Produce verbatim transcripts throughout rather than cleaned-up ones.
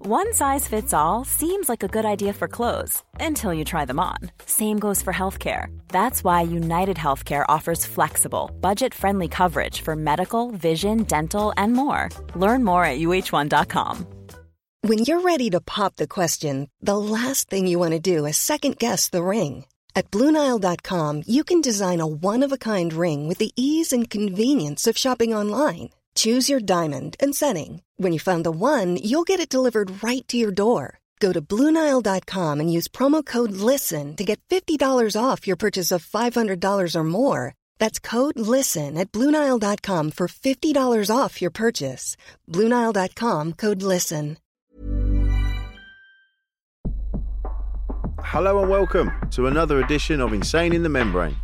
One size fits all seems like a good idea for clothes until you try them on. Same goes for healthcare. That's why United Healthcare offers flexible, budget-friendly coverage for medical, vision, dental, and more. Learn more at U H one dot com. When you're ready to pop the question, the last thing you want to do is second-guess the ring. At Blue Nile dot com, you can design a one-of-a-kind ring with the ease and convenience of shopping online. Choose your diamond and setting. When you find the one, you'll get it delivered right to your door. Go to Blue Nile dot com and use promo code LISTEN to get fifty dollars off your purchase of five hundred dollars or more. That's code LISTEN at Blue Nile dot com for fifty dollars off your purchase. Blue Nile dot com, code LISTEN. Hello and welcome to another edition of Insane in the Membrane.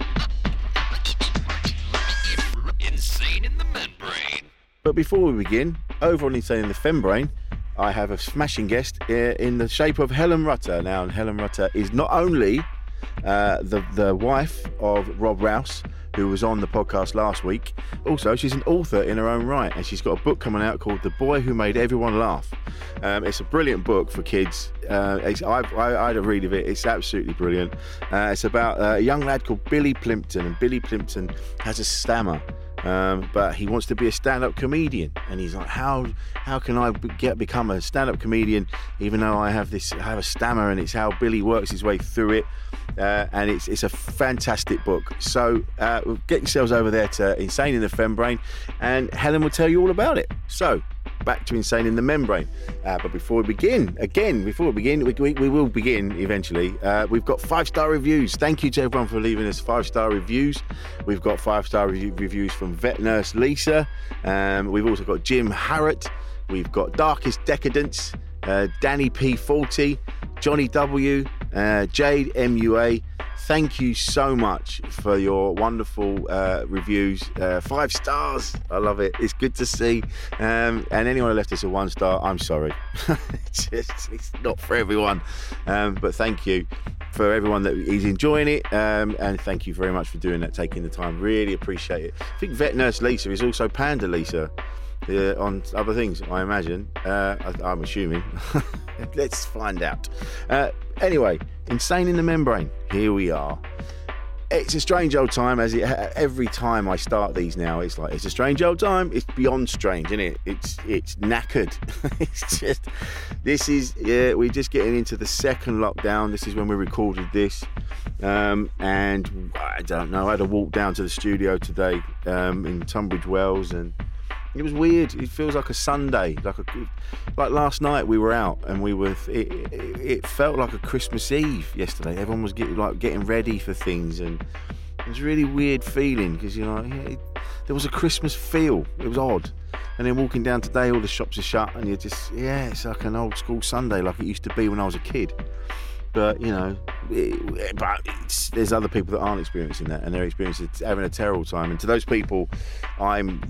Insane in the Membrane. But before we begin, over on Insane in the Fembrane, I have a smashing guest in the shape of Helen Rutter. Now, Helen Rutter is not only uh, the, the wife of Rob Rouse, who was on the podcast last week, also she's an author in her own right, and she's got a book coming out called The Boy Who Made Everyone Laugh. Um, it's a brilliant book for kids. Uh, it's, I, I, I had a read of it. It's absolutely brilliant. Uh, it's about uh, a young lad called Billy Plimpton, and Billy Plimpton has a stammer. Um, but he wants to be a stand-up comedian, and he's like, how how can I get become a stand-up comedian even though I have this I have a stammer? And it's how Billy works his way through it, uh, and it's it's a fantastic book. So uh, get yourselves over there to Insane in the Fembrane, and Helen will tell you all about it. So back to Insane in the Membrane. Uh, but before we begin, again, before we begin, we, we, we will begin eventually. Uh, we've got five-star reviews. Thank you to everyone for leaving us five-star reviews. We've got five-star re- reviews from Vet Nurse Lisa. Um, we've also got Jim Harrott. We've got Darkest Decadence, uh, Danny P forty, Johnny W, uh, Jade M U A. Thank you so much for your wonderful uh, reviews. Uh, five stars. I love it. It's good to see. Um, and anyone who left us a one star, I'm sorry. it's, just, it's not for everyone. Um, but thank you for everyone that is enjoying it. Um, and thank you very much for doing that, taking the time. Really appreciate it. I think Vet Nurse Lisa is also Panda Lisa. Uh, on other things, I imagine. Uh, I, I'm assuming. Let's find out. Uh, anyway, Insane in the Membrane. Here we are. It's a strange old time, as it every time I start these now, it's like it's a strange old time. It's beyond strange, isn't it? It's it's knackered. It's just this is yeah. We're just getting into the second lockdown. This is when we recorded this, um, and I don't know. I had to walk down to the studio today um, in Tunbridge Wells, and it was weird. It feels like a Sunday, like a, like last night we were out and we were. It, it, it felt like a Christmas Eve yesterday. Everyone was getting like getting ready for things, and it was a really weird feeling because you know yeah, it, there was a Christmas feel. It was odd. And then walking down today, all the shops are shut, and you're just yeah, it's like an old school Sunday, like it used to be when I was a kid. But, you know, it, but it's, there's other people that aren't experiencing that, and they're experiencing having a terrible time. And to those people, I'm,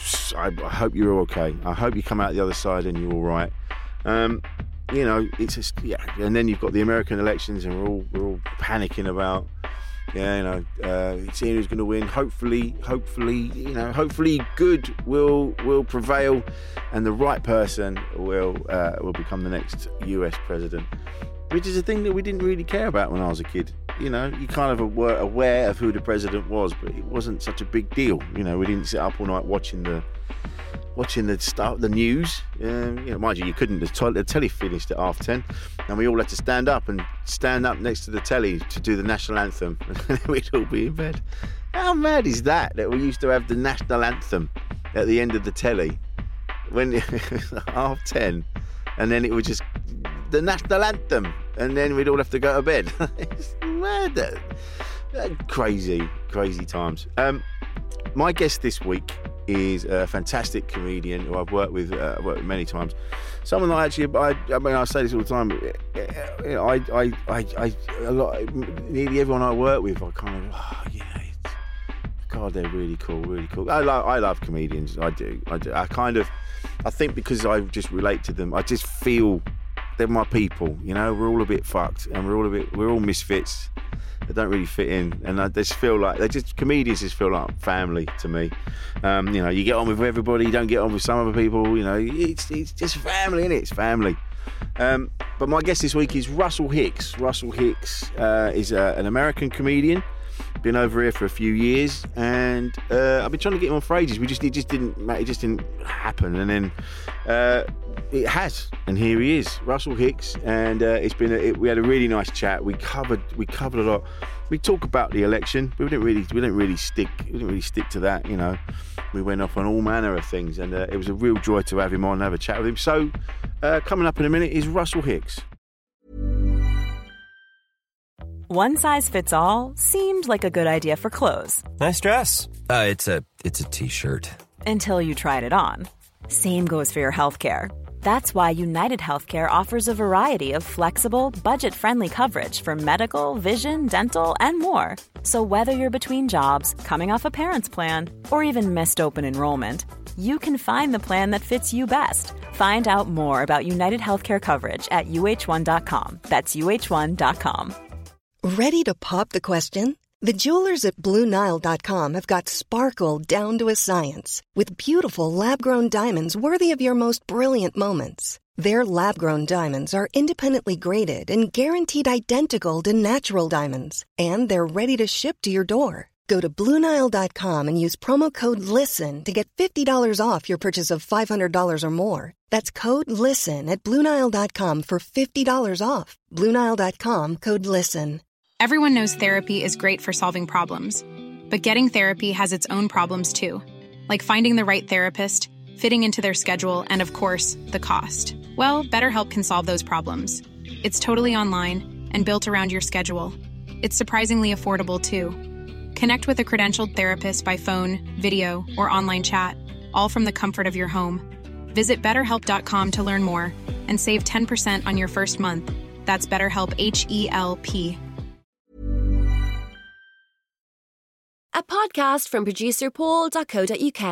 I hope you're okay. I hope you come out the other side and you're all right. Um, you know, it's just, yeah. And then you've got the American elections, and we're all we're all panicking about, yeah, you know, uh, seeing who's going to win. Hopefully, hopefully, you know, hopefully, good will will prevail, and the right person will uh, will become the next U S president. Which is a thing that we didn't really care about when I was a kid. You know, you kind of were aware of who the president was, but it wasn't such a big deal. You know, we didn't sit up all night watching the watching the stuff, the news. Um, you know, mind you, you couldn't. The, t- the telly finished at half ten, and we all had to stand up and stand up next to the telly to do the national anthem, and then we'd all be in bed. How mad is that? That we used to have the national anthem at the end of the telly when it was half ten, and then it would just. The national anthem, and then we'd all have to go to bed. It's mad. Crazy, crazy times. Um, my guest this week is a fantastic comedian who I've worked with, uh, worked with many times. Someone that I actually, I, I mean, I say this all the time. You know, I, I, I, I a lot, nearly everyone I work with, I kind of, oh, yeah, it's, God, they're really cool, really cool. I love, I love comedians. I do, I do. I kind of, I think because I just relate to them, I just feel. They're my people, you know. We're all a bit fucked, and we're all a bit, we're all misfits that don't really fit in, and I just feel like they just comedians just feel like family to me. Um, you know, you get on with everybody, you don't get on with some other people. You know, it's it's just family, innit? It's family. Um, but my guest this week is Russell Hicks. Russell Hicks uh, is uh, an American comedian. Been over here for a few years, and uh, I've been trying to get him on for ages. We just it just didn't it just didn't happen, and then uh, it has, and here he is, Russell Hicks, and uh, it's been a, it, we had a really nice chat. We covered we covered a lot. We talk about the election, but we didn't really we didn't really stick we didn't really stick to that, you know. We went off on all manner of things, and uh, it was a real joy to have him on and have a chat with him. So, uh, coming up in a minute is Russell Hicks. One size fits all seemed like a good idea for clothes. Nice dress. Uh, it's a it's a t-shirt. Until you tried it on. Same goes for your healthcare. That's why United Healthcare offers a variety of flexible, budget-friendly coverage for medical, vision, dental, and more. So whether you're between jobs, coming off a parent's plan, or even missed open enrollment, you can find the plan that fits you best. Find out more about United Healthcare coverage at U H one dot com. That's U H one dot com. Ready to pop the question? The jewelers at Blue Nile dot com have got sparkle down to a science with beautiful lab-grown diamonds worthy of your most brilliant moments. Their lab-grown diamonds are independently graded and guaranteed identical to natural diamonds, and they're ready to ship to your door. Go to Blue Nile dot com and use promo code LISTEN to get fifty dollars off your purchase of five hundred dollars or more. That's code LISTEN at Blue Nile dot com for fifty dollars off. Blue Nile dot com, code LISTEN. Everyone knows therapy is great for solving problems, but getting therapy has its own problems too, like finding the right therapist, fitting into their schedule, and of course, the cost. Well, BetterHelp can solve those problems. It's totally online and built around your schedule. It's surprisingly affordable too. Connect with a credentialed therapist by phone, video, or online chat, all from the comfort of your home. Visit better help dot com to learn more and save ten percent on your first month. That's BetterHelp, H E L P. A podcast from producer paul dot co dot uk.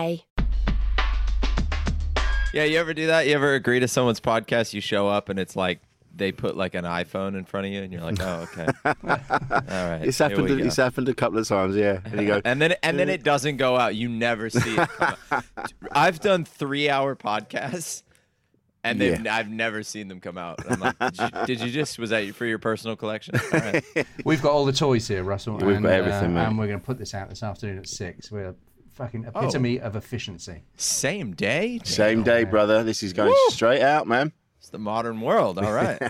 Yeah, you ever do that? You ever agree to someone's podcast, you show up and it's like they put like an iPhone in front of you and you're like, oh, okay. All right. It's happened it's happened a couple of times, yeah. And you go and then and then it doesn't go out. You never see it come out. I've done three hour podcasts and then yeah. I've never seen them come out. I'm like, did you, did you just, was that for your personal collection? All right. We've got all the toys here, Russell. We've and, got everything, uh, man. And we're going to put this out this afternoon at six. We're fucking epitome oh. of efficiency. Same day? Same day, man. brother. This is going Woo! straight out, man. It's the modern world. All right.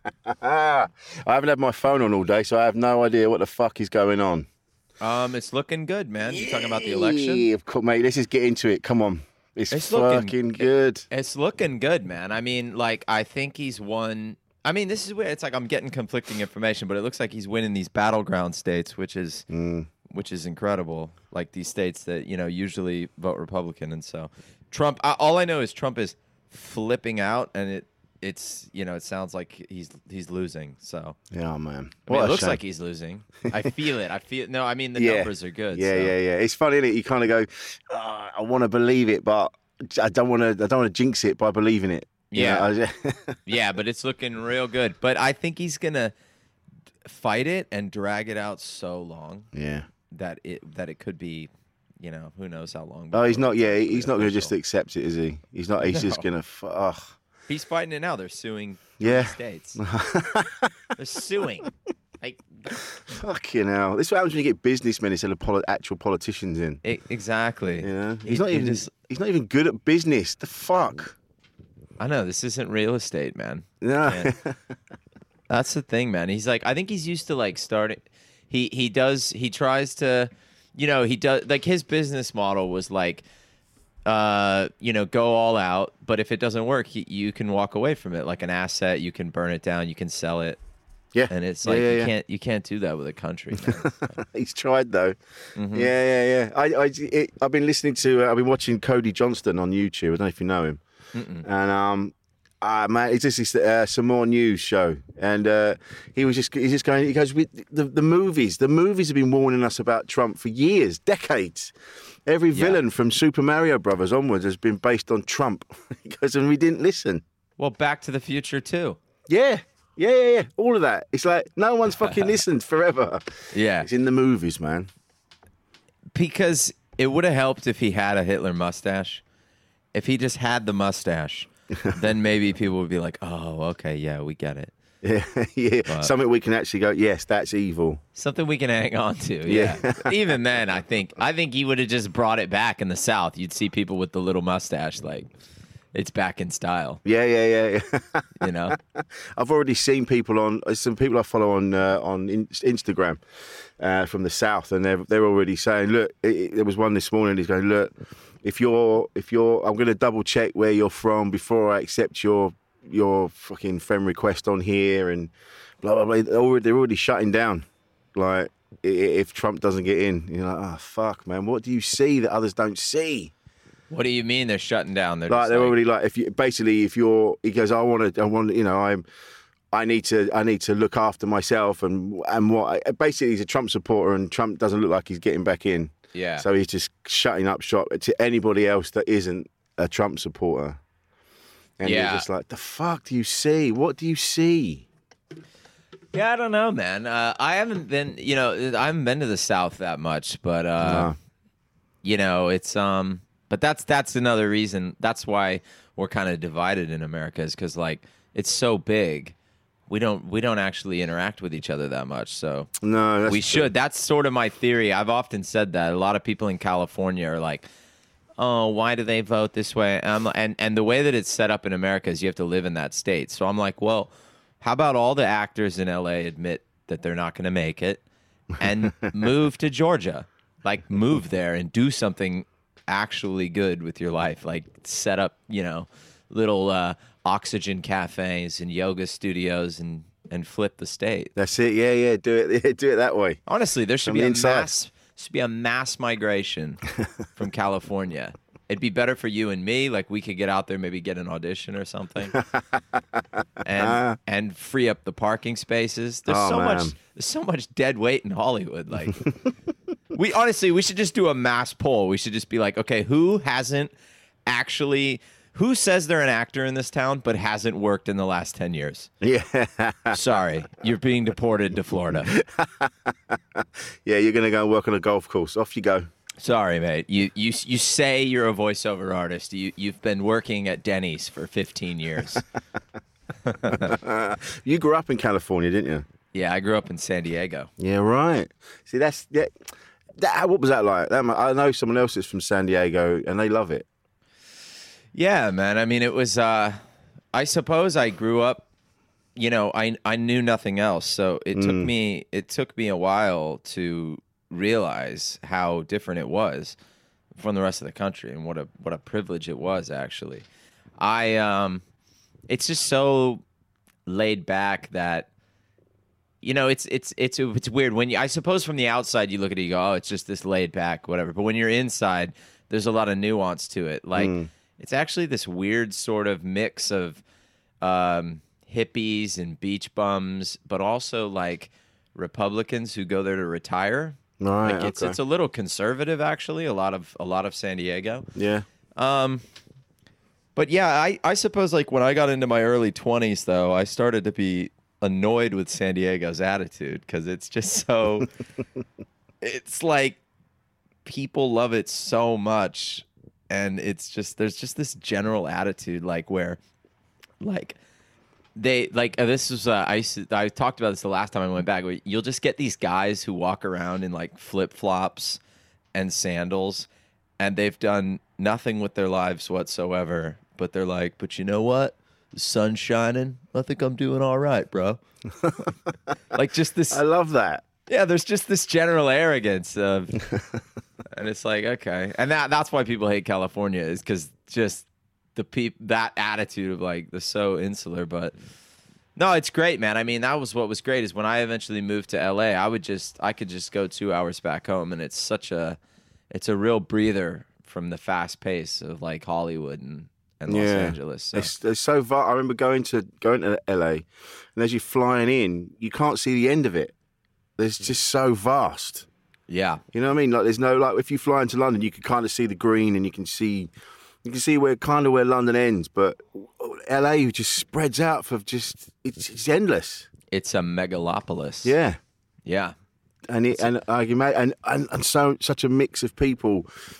I haven't had my phone on all day, so I have no idea what the fuck is going on. Um, It's looking good, man. You talking about the election? Yeah, of course, mate. Let's just get into it. Come on. It's, it's fucking looking, good. It's looking good, man. I mean, like, I think he's won. I mean, this is weird. It's like I'm getting conflicting information, but it looks like he's winning these battleground states, which is mm. which is incredible. Like these states that, you know, usually vote Republican. And so Trump, I, all I know is Trump is flipping out, and it it's, you know, it sounds like he's he's losing. So yeah, man. I mean, it looks shame. like he's losing. I feel it. I feel no. I mean, the yeah. numbers are good. Yeah, so. yeah, yeah. It's funny, isn't it? You kind of go, oh, I want to believe it, but I don't want to. I don't want to jinx it by believing it. Yeah, you know? yeah, but it's looking real good. But I think he's gonna fight it and drag it out so long. Yeah, that it that it could be. You know, who knows how long. Oh, he's not. Yeah, he's not going to just accept it, is he? He's not. He's no. just going to. Ugh. He's fighting it now. They're suing yeah. states. They're suing. Like, fucking hell. This is what happens when you get businessmen instead of poli- actual politicians in. It, exactly. You know? He's he, not even. Just, he's not even good at business. The fuck. I know this isn't real estate, man. No. That's the thing, man. He's like, I think he's used to like starting. He he does. He tries to. You know, he does. Like his business model was like. Uh, you know, go all out, but if it doesn't work, you, you can walk away from it like an asset. You can burn it down. You can sell it. Yeah, and it's like yeah, yeah, you yeah. can't you can't do that with a country. He's tried though. Mm-hmm. Yeah, yeah, yeah. I, I, it, I've been listening to. Uh, I've been watching Cody Johnston on YouTube. I don't know if you know him. Mm-mm. And um, uh, man, it's just this, uh, some more news show, and uh, he was just he's just going. He goes with the the movies. The movies have been warning us about Trump for years, decades. Every villain yeah. from Super Mario Brothers onwards has been based on Trump. Because and we didn't listen. Well, Back to the Future too. Yeah, yeah, yeah, yeah. All of that. It's like no one's fucking listened forever. Yeah, it's in the movies, man. Because it would have helped if he had a Hitler mustache. If he just had the mustache, then maybe people would be like, oh, okay, yeah, we get it. Yeah, yeah. But Something we can actually go, yes, that's evil. Something we can hang on to. Yeah. yeah. Even then, I think I think he would have just brought it back in the South. You'd see people with the little mustache, like it's back in style. Yeah, yeah, yeah. yeah. You know, I've already seen people on some people I follow on uh, on in, Instagram uh, from the South, and they're they're already saying, look, it, it, there was one this morning. He's going, look, if you're if you're, I'm going to double check where you're from before I accept your your fucking friend request on here, and blah blah blah. They're already, they're already shutting down. Like if Trump doesn't get in, you're like, oh fuck, man, what do you see that others don't see? What do you mean they're shutting down? They're like just they're like... already like if you basically if you're he goes I want to I want you know I'm I need to I need to look after myself and and what basically he's a Trump supporter and Trump doesn't look like he's getting back in. Yeah. So he's just shutting up shop to anybody else that isn't a Trump supporter. And yeah. you're just like, the fuck do you see? What do you see? Yeah, I don't know, man. Uh, I haven't been, you know, I haven't been to the South that much, but uh, no. you know, it's um. But that's that's another reason. That's why we're kind of divided in America, is because like it's so big, we don't we don't actually interact with each other that much. So no, that's we true. should. That's sort of my theory. I've often said that. A lot of people in California are like, "Oh, why do they vote this way?" And I'm, and and the way that it's set up in America is you have to live in that state. So I'm like, well, how about all the actors in L A admit that they're not going to make it and move to Georgia, like move there and do something actually good with your life, like set up, you know, little uh, oxygen cafes and yoga studios and and flip the state. That's it. Yeah, yeah. Do it. Yeah, do it that way. Honestly, there should From be the a inside. mass should be a mass migration from California. It'd be better for you and me. Like we could get out there, maybe get an audition or something, and and free up the parking spaces. There's Oh, so man. much. There's so much dead weight in Hollywood. Like we honestly, we should just do a mass poll. We should just be like, okay, who hasn't actually? Who says they're an actor in this town but hasn't worked in the last ten years? Yeah. Sorry, you're being deported to Florida. Yeah, you're gonna go work on a golf course. Off you go. Sorry, mate. You you you say you're a voiceover artist. You you've been working at Denny's for fifteen years. You grew up in California, didn't you? Yeah, I grew up in San Diego. Yeah, right. See, that's yeah. That, what was that like? That, I know someone else is from San Diego, and they love it. Yeah, man. I mean, it was. Uh, I suppose I grew up. You know, I I knew nothing else, so it took me it took me a while to realize how different it was from the rest of the country, and what a what a privilege it was. Actually, I um, it's just so laid back that. You know, it's it's it's it's weird when you. I suppose from the outside you look at it, you go, "Oh, it's just this laid back, whatever." But when you're inside, there's a lot of nuance to it. Like Mm. it's actually this weird sort of mix of um, hippies and beach bums, but also like Republicans who go there to retire. Right. Like it's okay. it's a little conservative, actually. A lot of a lot of San Diego. Yeah. Um, but yeah, I I suppose like when I got into my early twenties, though, I started to be annoyed with San Diego's attitude because it's just so it's like people love it so much, and it's just there's just this general attitude like where like they like uh, this was uh, I used to, I talked about this the last time I went back, where you'll just get these guys who walk around in like flip-flops and sandals, and they've done nothing with their lives whatsoever, but they're like, but you know what? The sun's shining. I think I'm doing all right, bro. Like just this. I love that. Yeah, there's just this general arrogance of, and it's like okay, and that that's why people hate California, is because just the peop that attitude of like the so insular. But no, it's great, man. I mean, that was what was great is when I eventually moved to L A, I would just I could just go two hours back home, and it's such a, it's a real breather from the fast pace of like Hollywood and. And Los Yeah. Angeles. So. It's, it's so vast. I remember going to going to L A, and as you're flying in, you can't see the end of it. It's just so vast. Yeah. You know what I mean? Like there's no like if you fly into London, you can kind of see the green, and you can see you can see where kind of where London ends. But L A just spreads out for just it's, it's endless. It's a megalopolis. Yeah. Yeah. And it, and I can imagine, and, and and so such a mix of people.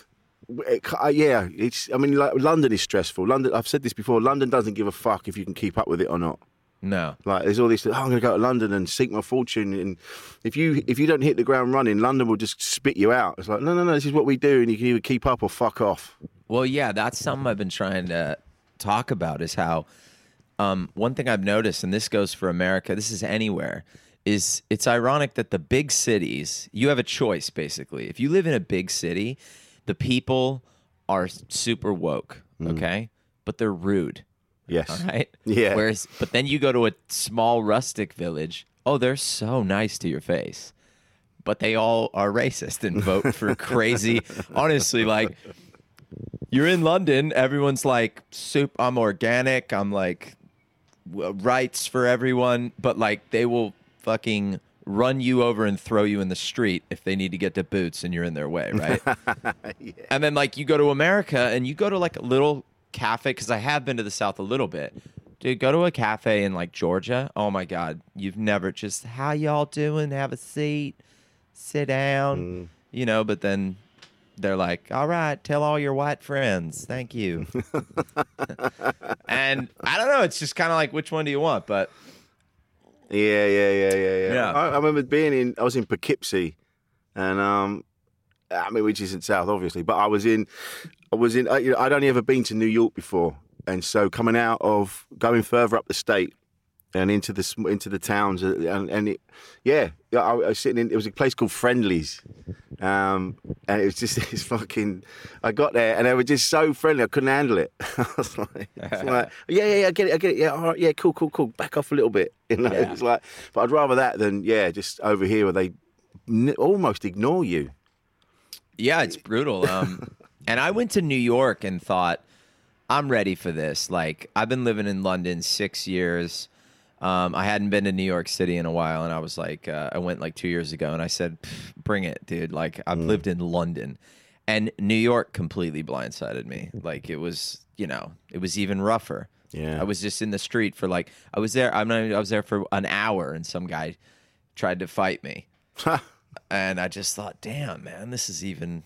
it, uh, yeah, it's. I mean, like London is stressful. London. I've said this before. London doesn't give a fuck if you can keep up with it or not. No. Like there's all this. Oh, I'm going to go to London and sink my fortune. And if you if you don't hit the ground running, London will just spit you out. It's like no, no, no. This is what we do, and you can either keep up or fuck off. Well, yeah, that's something I've been trying to talk about. Is how um, one thing I've noticed, and this goes for America. This is anywhere. Is it's ironic that the big cities, you have a choice, basically. If you live in a big city, the people are super woke, okay? Mm. But they're rude. Yes. All right? Yeah. Whereas, but then you go to a small rustic village, oh, they're so nice to your face. But they all are racist and vote for crazy. Honestly, like, you're in London, everyone's like, soup, I'm organic, I'm like, rights for everyone, but like, they will fucking run you over and throw you in the street if they need to get to Boots and you're in their way, right? Yeah. And then like you go to America and you go to like a little cafe, because I have been to the South a little bit. Dude, go to a cafe in like Georgia. Oh my God, you've never just, how y'all doing? Have a seat, sit down, mm. you know, but then they're like, all right, tell all your white friends. Thank you. And I don't know, it's just kind of like, which one do you want? But Yeah, yeah, yeah, yeah, yeah. Yeah. I, I remember being in. I was in Poughkeepsie, and um, I mean, which isn't south, obviously, but I was in. I was in. Uh, you know, I'd only ever been to New York before, and so coming out of going further up the state and into the into the towns, and, and it, yeah, I, I was sitting in. It was a place called Friendly's, um, and it was just this fucking. I got there, and they were just so friendly. I couldn't handle it. I was like, it's like, yeah, yeah, yeah, I get it, I get it. Yeah, all right, yeah, cool, cool, cool. Back off a little bit, you know. Yeah. It's like, but I'd rather that than yeah, just over here where they n- almost ignore you. Yeah, it's brutal. Um, and I went to New York and thought, I'm ready for this. Like, I've been living in London six years. Um, I hadn't been to New York City in a while, and I was like, uh, I went like two years ago, and I said, bring it, dude. Like, I've mm. lived in London. And New York completely blindsided me. Like, it was, you know, it was even rougher. Yeah. I was just in the street for like, I was there, I'm not, I was there for an hour, and some guy tried to fight me. And I just thought, damn, man, this is even,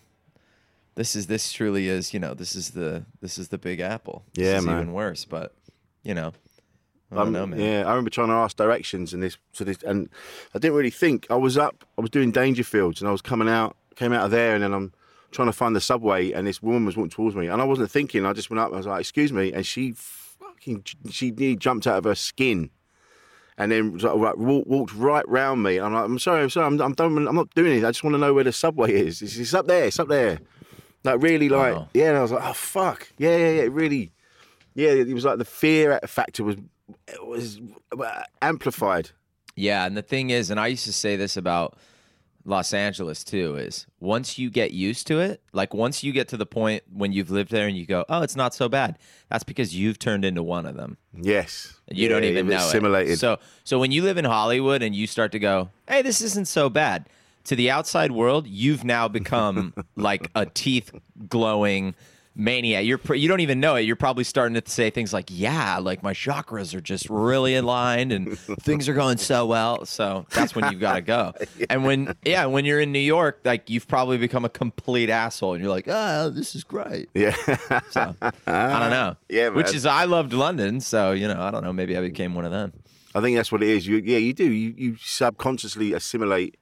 this is, this truly is, you know, this is the, this is the Big Apple. This yeah, is man. even worse, but, you know. I don't um, know, man. Yeah, I remember trying to ask directions and this, so this, and I didn't really think. I was up, I was doing Dangerfields, and I was coming out, came out of there, and then I'm trying to find the subway, and this woman was walking towards me, and I wasn't thinking. I just went up, and I was like, "Excuse me," and she fucking, she nearly jumped out of her skin, and then was like, walked, walked right round me. And I'm like, "I'm sorry, I'm sorry, I'm, I'm, done, I'm not doing it. I just want to know where the subway is. It's, it's up there, it's up there." Like really, like oh. yeah. And I was like, "Oh fuck, yeah, yeah, yeah." Really, yeah. It was like the fear factor was. It was amplified. Yeah, and the thing is, and I used to say this about Los Angeles too, is once you get used to it, like once you get to the point when you've lived there and you go, oh, it's not so bad, that's because you've turned into one of them. Yes. And you yeah, don't even know assimilated. it. So, so when you live in Hollywood and you start to go, hey, this isn't so bad, to the outside world, you've now become like a teeth glowing maniac. You're pr- you don't even know it. You're probably starting to say things like, yeah, like my chakras are just really aligned and things are going so well. So that's when you've got to go. Yeah. And when, yeah, when you're in New York, like you've probably become a complete asshole and you're like, oh, this is great. Yeah. So I don't know. Yeah, man. Which is, I loved London. So, you know, I don't know. Maybe I became one of them. I think that's what it is. You, yeah, you do. You, you subconsciously assimilate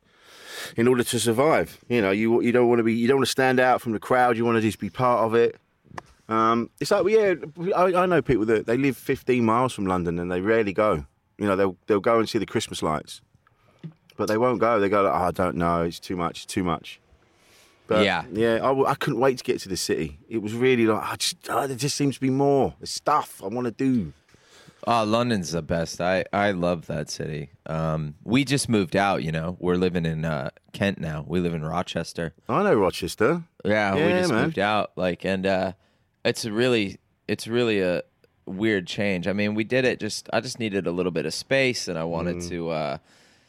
in order to survive. You know, you you don't want to be, you don't want to stand out from the crowd. You want to just be part of it. Um, it's like, yeah, I, I know people that they live fifteen miles from London and they rarely go. You know, they'll they'll go and see the Christmas lights, but they won't go. They go, like, oh, I don't know, it's too much, too much. But, yeah, yeah, I, I couldn't wait to get to the city. It was really like, I just, oh, there just seems to be more. There's stuff I want to do. Oh, London's the best. I, I love that city. Um, we just moved out, you know. We're living in uh, Kent now. We live in Rochester. I know Rochester. Yeah, yeah we just man. moved out. Like, and uh, it's a really, it's really a weird change. I mean, we did it just, I just needed a little bit of space, and I wanted mm. to, uh,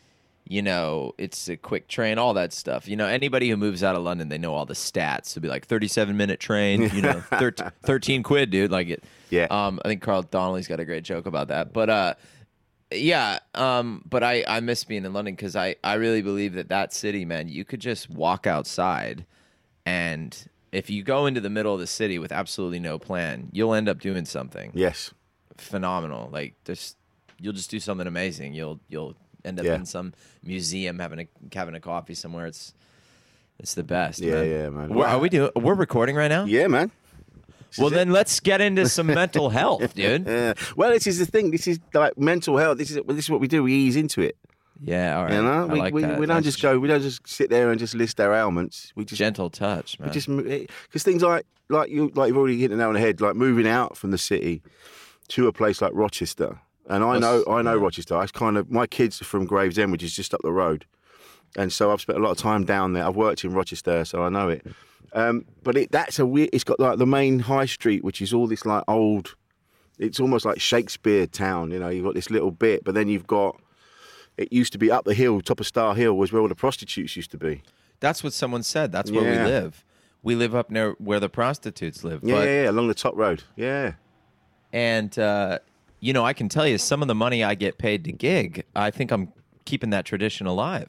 you know, it's a quick train, all that stuff. You know, anybody who moves out of London, they know all the stats. It'll be like thirty-seven minute train, you know, thirteen, thirteen quid, dude. Like it. Yeah. Um, I think Carl Donnelly's got a great joke about that. But uh, yeah. Um, but I, I miss being in London because I, I really believe that that city, man, you could just walk outside and if you go into the middle of the city with absolutely no plan, you'll end up doing something Yes. phenomenal. Like just you'll just do something amazing. You'll you'll end up Yeah. in some museum having a having a coffee somewhere. It's it's the best. Yeah, man. yeah, man. We're, are we doing? We're recording right now. Yeah, man. Well, then let's get into some mental health, dude. Yeah. Well, this is the thing. This is like mental health. This is this is what we do. We ease into it. Yeah, all right. You know, I we like we, that. we don't That's just go. We don't just sit there and just list our ailments. We just gentle touch, man. we just because things like like you like you've already hit the nail on the head. Like moving out from the city to a place like Rochester, and I know I know Rochester. I kind of my kids are from Gravesend, which is just up the road, and so I've spent a lot of time down there. I've worked in Rochester, so I know it. Um, but it, that's a weird. It's got like the main high street, which is all this like old. It's almost like Shakespeare town, you know. You've got this little bit, but then you've got. It used to be up the hill, top of Star Hill, was where all the prostitutes used to be. That's what someone said. That's where Yeah. we live. We live up near where the prostitutes live. Yeah, but, yeah, yeah, along the top road. Yeah. And uh, you know, I can tell you some of the money I get paid to gig. I think I'm keeping that tradition alive.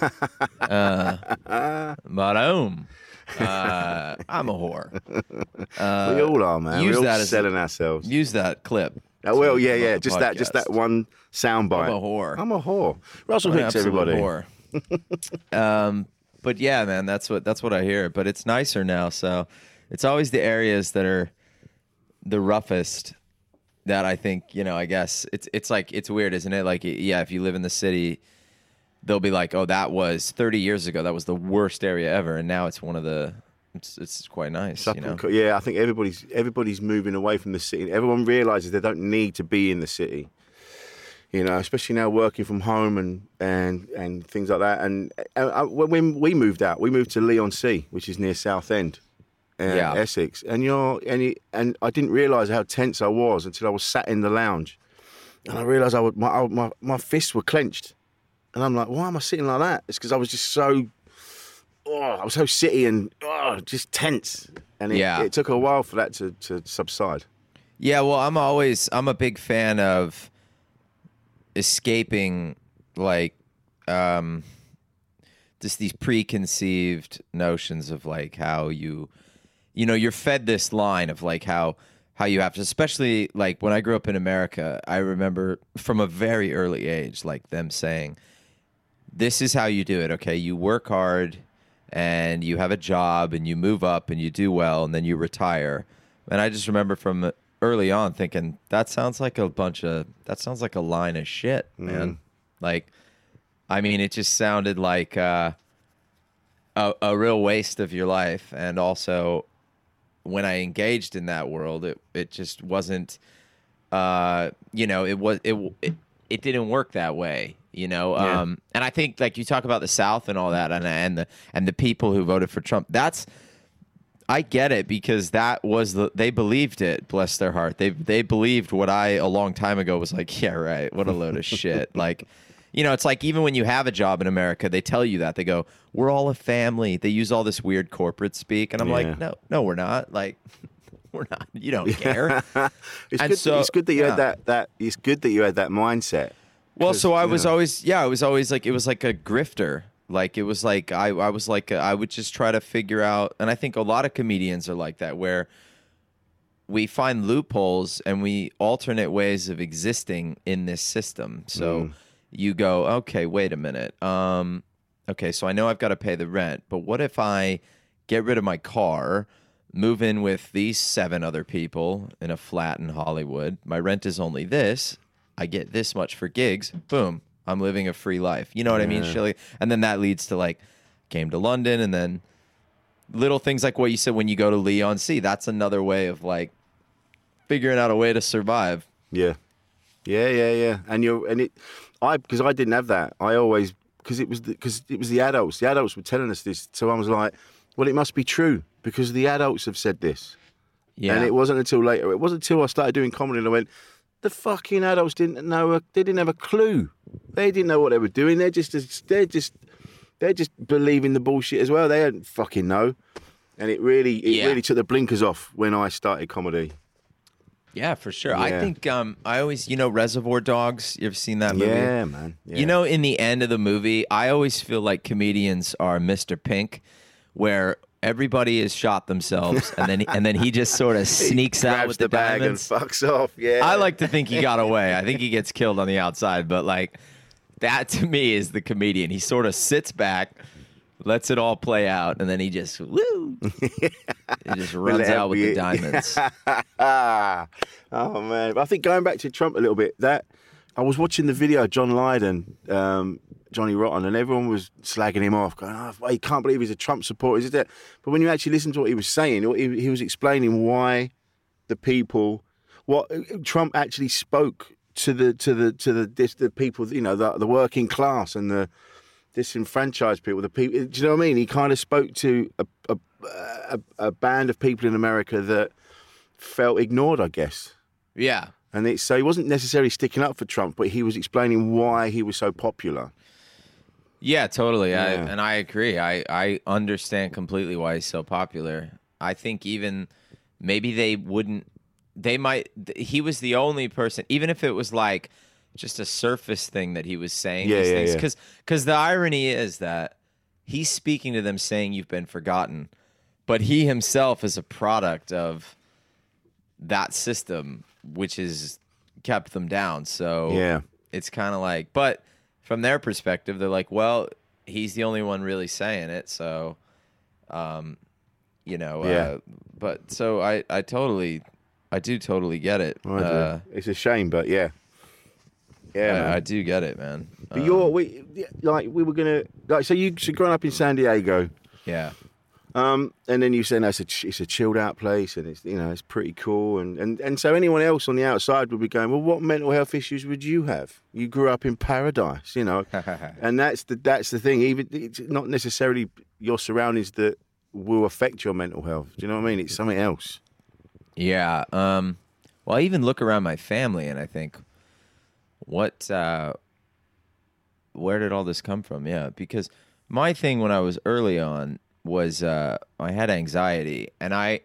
uh, but um. Uh, I'm a whore. Uh, we all are, man. Use We're all that as selling a, ourselves. Use that clip. Oh, well, yeah, to yeah. the Just that, just that podcast. one sound bite. I'm a whore. I'm a whore. Russell I'm an Hicks, absolute everybody. whore. um, but yeah, man, that's what that's what I hear. But it's nicer now, so it's always the areas that are the roughest that I think, you know, I guess it's it's like it's weird, isn't it? Like, yeah, if you live in the city, they'll be like, oh, that was thirty years ago. That was the worst area ever, and now it's one of the. It's it's quite nice, you know. Yeah, I think everybody's everybody's moving away from the city. Everyone realizes they don't need to be in the city. You know, especially now working from home and and, and things like that. And uh, when we moved out, we moved to Leigh-on-Sea, which is near Southend, uh, Yeah. Essex. And you're and it, and I didn't realise how tense I was until I was sat in the lounge, and I realised I would, my I, my my fists were clenched, and I'm like, why am I sitting like that? It's because I was just so. Oh, I was so city and oh, just tense, and it, Yeah. it took a while for that to, to subside. Yeah, well, I'm always I'm a big fan of escaping like um just these preconceived notions of like how you you know, you're fed this line of like how how you have to, especially like when I grew up in America, I remember from a very early age like them saying, this is how you do it, okay? You work hard and you have a job and you move up and you do well and then you retire. And I just remember from early on thinking, that sounds like a bunch of, that sounds like a line of shit, man. Mm. Like, I mean, it just sounded like uh, a, a real waste of your life. And also, when I engaged in that world, it, it just wasn't, uh, you know, it was, it, it, it didn't work that way. You know, Yeah. um, and I think like you talk about the South and all that, and and the and the people who voted for Trump. That's I get it because that was the they believed it. Bless their heart. They they believed what I a long time ago was like. Yeah, right. What a load of shit. Like, you know, it's like even when you have a job in America, they tell you that they go, "We're all a family." They use all this weird corporate speak, and I'm Yeah. like, no, no, we're not. Like, we're not. You don't care. It's And good. so- it's good that you yeah. had that. That it's good that you had that mindset. Well, 'Cause, so I you was know. always, yeah, I was always like, it was like a grifter. Like, it was like, I, I was like, I would just try to figure out, and I think a lot of comedians are like that, where we find loopholes and we alternate ways of existing in this system. So Mm. you go, okay, wait a minute. Um, okay, so I know I've got to pay the rent, but what if I get rid of my car, move in with these seven other people in a flat in Hollywood? My rent is only this. I get this much for gigs. Boom. I'm living a free life. You know what I mean, Yeah. Shilly? And then that leads to like, came to London, and then little things like what you said when you go to Leigh-on-Sea. That's another way of like figuring out a way to survive. Yeah, yeah, yeah, yeah. And you're and it, I because I didn't have that. I always because it was because it was the adults. The adults were telling us this, so I was like, well, it must be true because the adults have said this. Yeah. And it wasn't until later. It wasn't until I started doing comedy and I went, the fucking adults didn't know. A, they didn't have a clue. They didn't know what they were doing. They're just, they're just, they're just believing the bullshit as well. They don't fucking know. And it really, it Yeah. really took the blinkers off when I started comedy. Yeah, for sure. I Yeah. think um, I always, you know, Reservoir Dogs. You ever seen that movie? Yeah, man. Yeah. You know, in the end of the movie, I always feel like comedians are Mister Pink, where everybody has shot themselves, and then and then he just sort of sneaks he out with the, the bag diamonds. and fucks off. Yeah, I like to think he got away. I think he gets killed on the outside, but like that to me is the comedian. He sort of sits back, lets it all play out, and then he just woo, he just runs out with the diamonds. Oh man, I think going back to Trump a little bit, that I was watching the video of John Lydon, um, Johnny Rotten, and everyone was slagging him off, going, "Oh, you can't believe he's a Trump supporter." Is that? But when you actually listen to what he was saying, he, he was explaining why the people, what Trump actually spoke to the to the to the this, the people, you know, the, the working class and the disenfranchised people, the people. Do you know what I mean? He kind of spoke to a a, a, a band of people in America that felt ignored, I guess. Yeah. And it, so he wasn't necessarily sticking up for Trump, but he was explaining why he was so popular. Yeah, totally. Yeah. I, and I agree. I, I understand completely why he's so popular. I think even maybe they wouldn't, they might, he was the only person, even if it was like just a surface thing that he was saying yeah, these yeah, things. yeah. Because because the irony is that he's speaking to them saying you've been forgotten, but he himself is a product of that system, which has kept them down. So yeah, it's kind of like, but from their perspective, they're like, well, he's the only one really saying it. So, um, you know, yeah. uh, but so I, I totally, I do totally get it. I do. Uh, It's a shame, but yeah. Yeah, man. I, I do get it, man. But Um, you're, we, like, we were going to, like, so you, so growing up in San Diego, yeah. Um, and then you said no, it's a ch- it's a chilled out place, and it's, you know, it's pretty cool, and, and and so anyone else on the outside would be going, well, what mental health issues would you have? You grew up in paradise, you know, and that's the that's the thing. Even it's not necessarily your surroundings that will affect your mental health. Do you know what I mean? It's something else. Yeah. Um, well, I even look around my family and I think, what, uh, where did all this come from? Yeah, because my thing when I was early on was uh, I had anxiety, and I,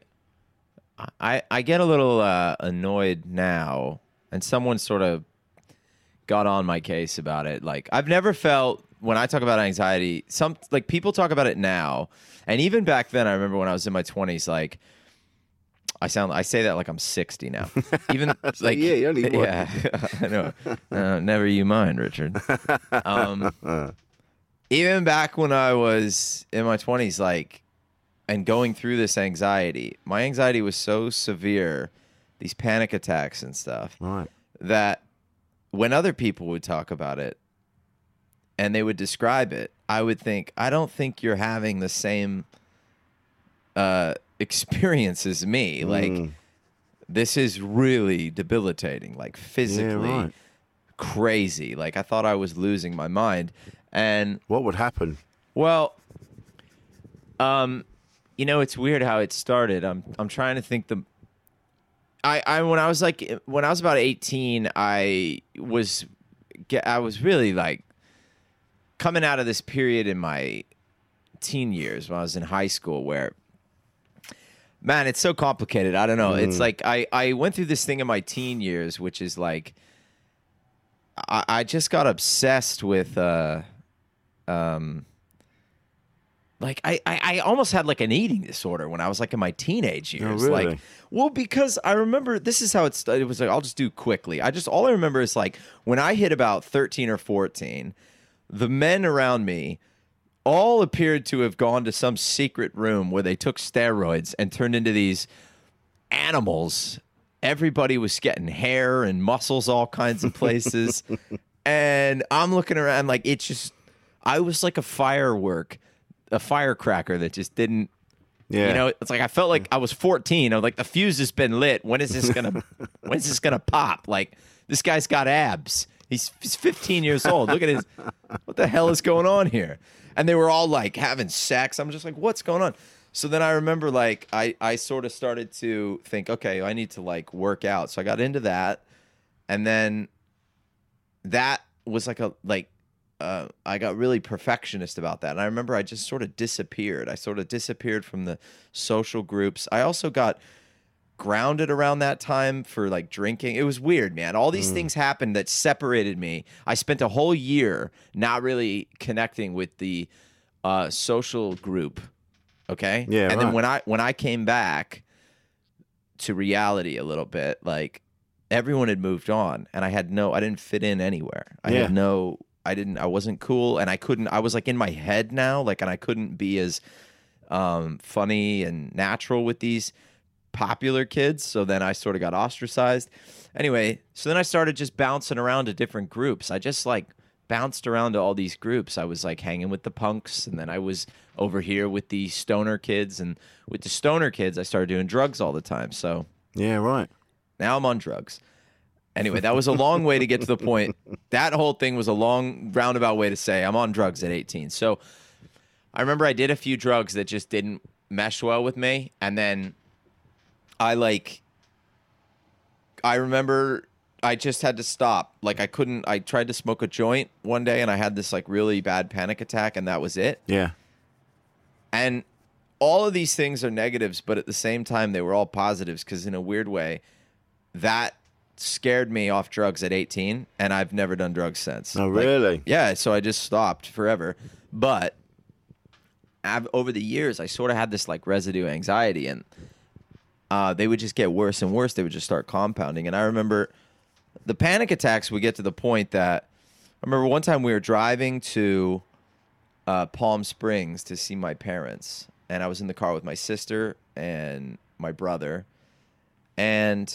I, I get a little uh, annoyed now, and someone sort of got on my case about it. Like, I've never felt, when I talk about anxiety, some like people talk about it now, and even back then, I remember when I was in my twenties, like, I sound, I say that like I'm sixty now. Even like, yeah, you only what? yeah, I know. Uh, never you mind, Richard. Um, even back when I was in my twenties, like, and going through this anxiety, my anxiety was so severe, these panic attacks and stuff, Right. that when other people would talk about it and they would describe it, I would think, I don't think you're having the same uh, experience as me. Like, Mm. this is really debilitating, like physically Yeah, right. crazy. Like, I thought I was losing my mind. And What would happen? well, um, you know, it's weird how it started. I'm I'm trying to think the. I, I when I was like when I was about eighteen, I was get I was really like coming out of this period in my teen years when I was in high school where, man, it's so complicated. I don't know. It's like I, I went through this thing in my teen years, which is like I, I just got obsessed with uh um like I, I, I almost had like an eating disorder when I was like in my teenage years. really? Like, well, because I remember this is how it started. It was like, I'll just do quickly. I just all I remember is like when I hit about thirteen or fourteen, the men around me all appeared to have gone to some secret room where they took steroids and turned into these animals. Everybody was getting hair and muscles all kinds of places. And I'm looking around like it's just, I was like a firework, a firecracker that just didn't, Yeah. you know, it's like I felt like I was fourteen. I was like, the fuse has been lit. When is this going to, when is this going to pop? Like, this guy's got abs. He's, he's fifteen years old. Look at his, what the hell is going on here? And they were all like having sex. I'm just like, what's going on? So then I remember like I, I sort of started to think, okay, I need to like work out. So I got into that. And then that was like a, like, uh, I got really perfectionist about that. And I remember I just sort of disappeared. I sort of disappeared from the social groups. I also got grounded around that time for like drinking. It was weird, man. All these mm. things happened that separated me. I spent a whole year not really connecting with the uh, social group Okay. Yeah. And right. then when I when I came back to reality a little bit, like everyone had moved on, and I had no, I didn't fit in anywhere. I Yeah. had no, I didn't, I wasn't cool, and I couldn't. I was like in my head now, like, and I couldn't be as um, funny and natural with these popular kids. So then I sort of got ostracized. Anyway, so then I started just bouncing around to different groups. I just like bounced around to all these groups. I was like hanging with the punks, and then I was over here with the stoner kids, and with the stoner kids, I started doing drugs all the time. So Yeah, right. now I'm on drugs. Anyway, that was a long way to get to the point. That whole thing was a long roundabout way to say I'm on drugs at eighteen. So I remember I did a few drugs that just didn't mesh well with me, and then I like I remember I just had to stop. Like I couldn't I tried to smoke a joint one day, and I had this like really bad panic attack, and that was it. Yeah. And all of these things are negatives, but at the same time, they were all positives because in a weird way, that scared me off drugs at eighteen, and I've never done drugs since. Oh, Like, really? yeah, so I just stopped forever. But I've, over the years, I sort of had this like residue anxiety, and uh, they would just get worse and worse. They would just start compounding. And I remember the panic attacks would get to the point that I remember one time we were driving to uh, Palm Springs to see my parents, and I was in the car with my sister and my brother, and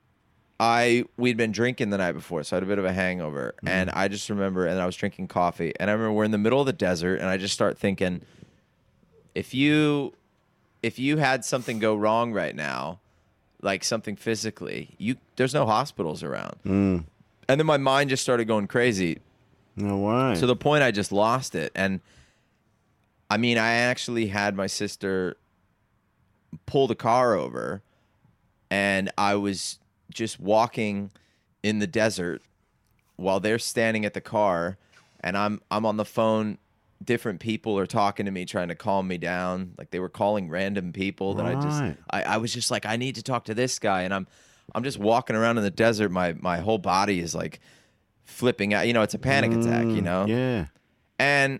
I we'd been drinking the night before, so I had a bit of a hangover, mm. and I just remember, and I was drinking coffee, and I remember we're in the middle of the desert, and I just start thinking, if you if you had something go wrong right now, like something physically, you there's no hospitals around, Mm. and then my mind just started going crazy. No way. To the point I just lost it. And I mean, I actually had my sister pull the car over, and I was just walking in the desert while they're standing at the car, and I'm I'm on the phone. Different people are talking to me, trying to calm me down. Like they were calling random people that I just Right. I, I was just like, I need to talk to this guy, and I'm I'm just walking around in the desert. My my whole body is like flipping out. You know, it's a panic attack, you know? Yeah. And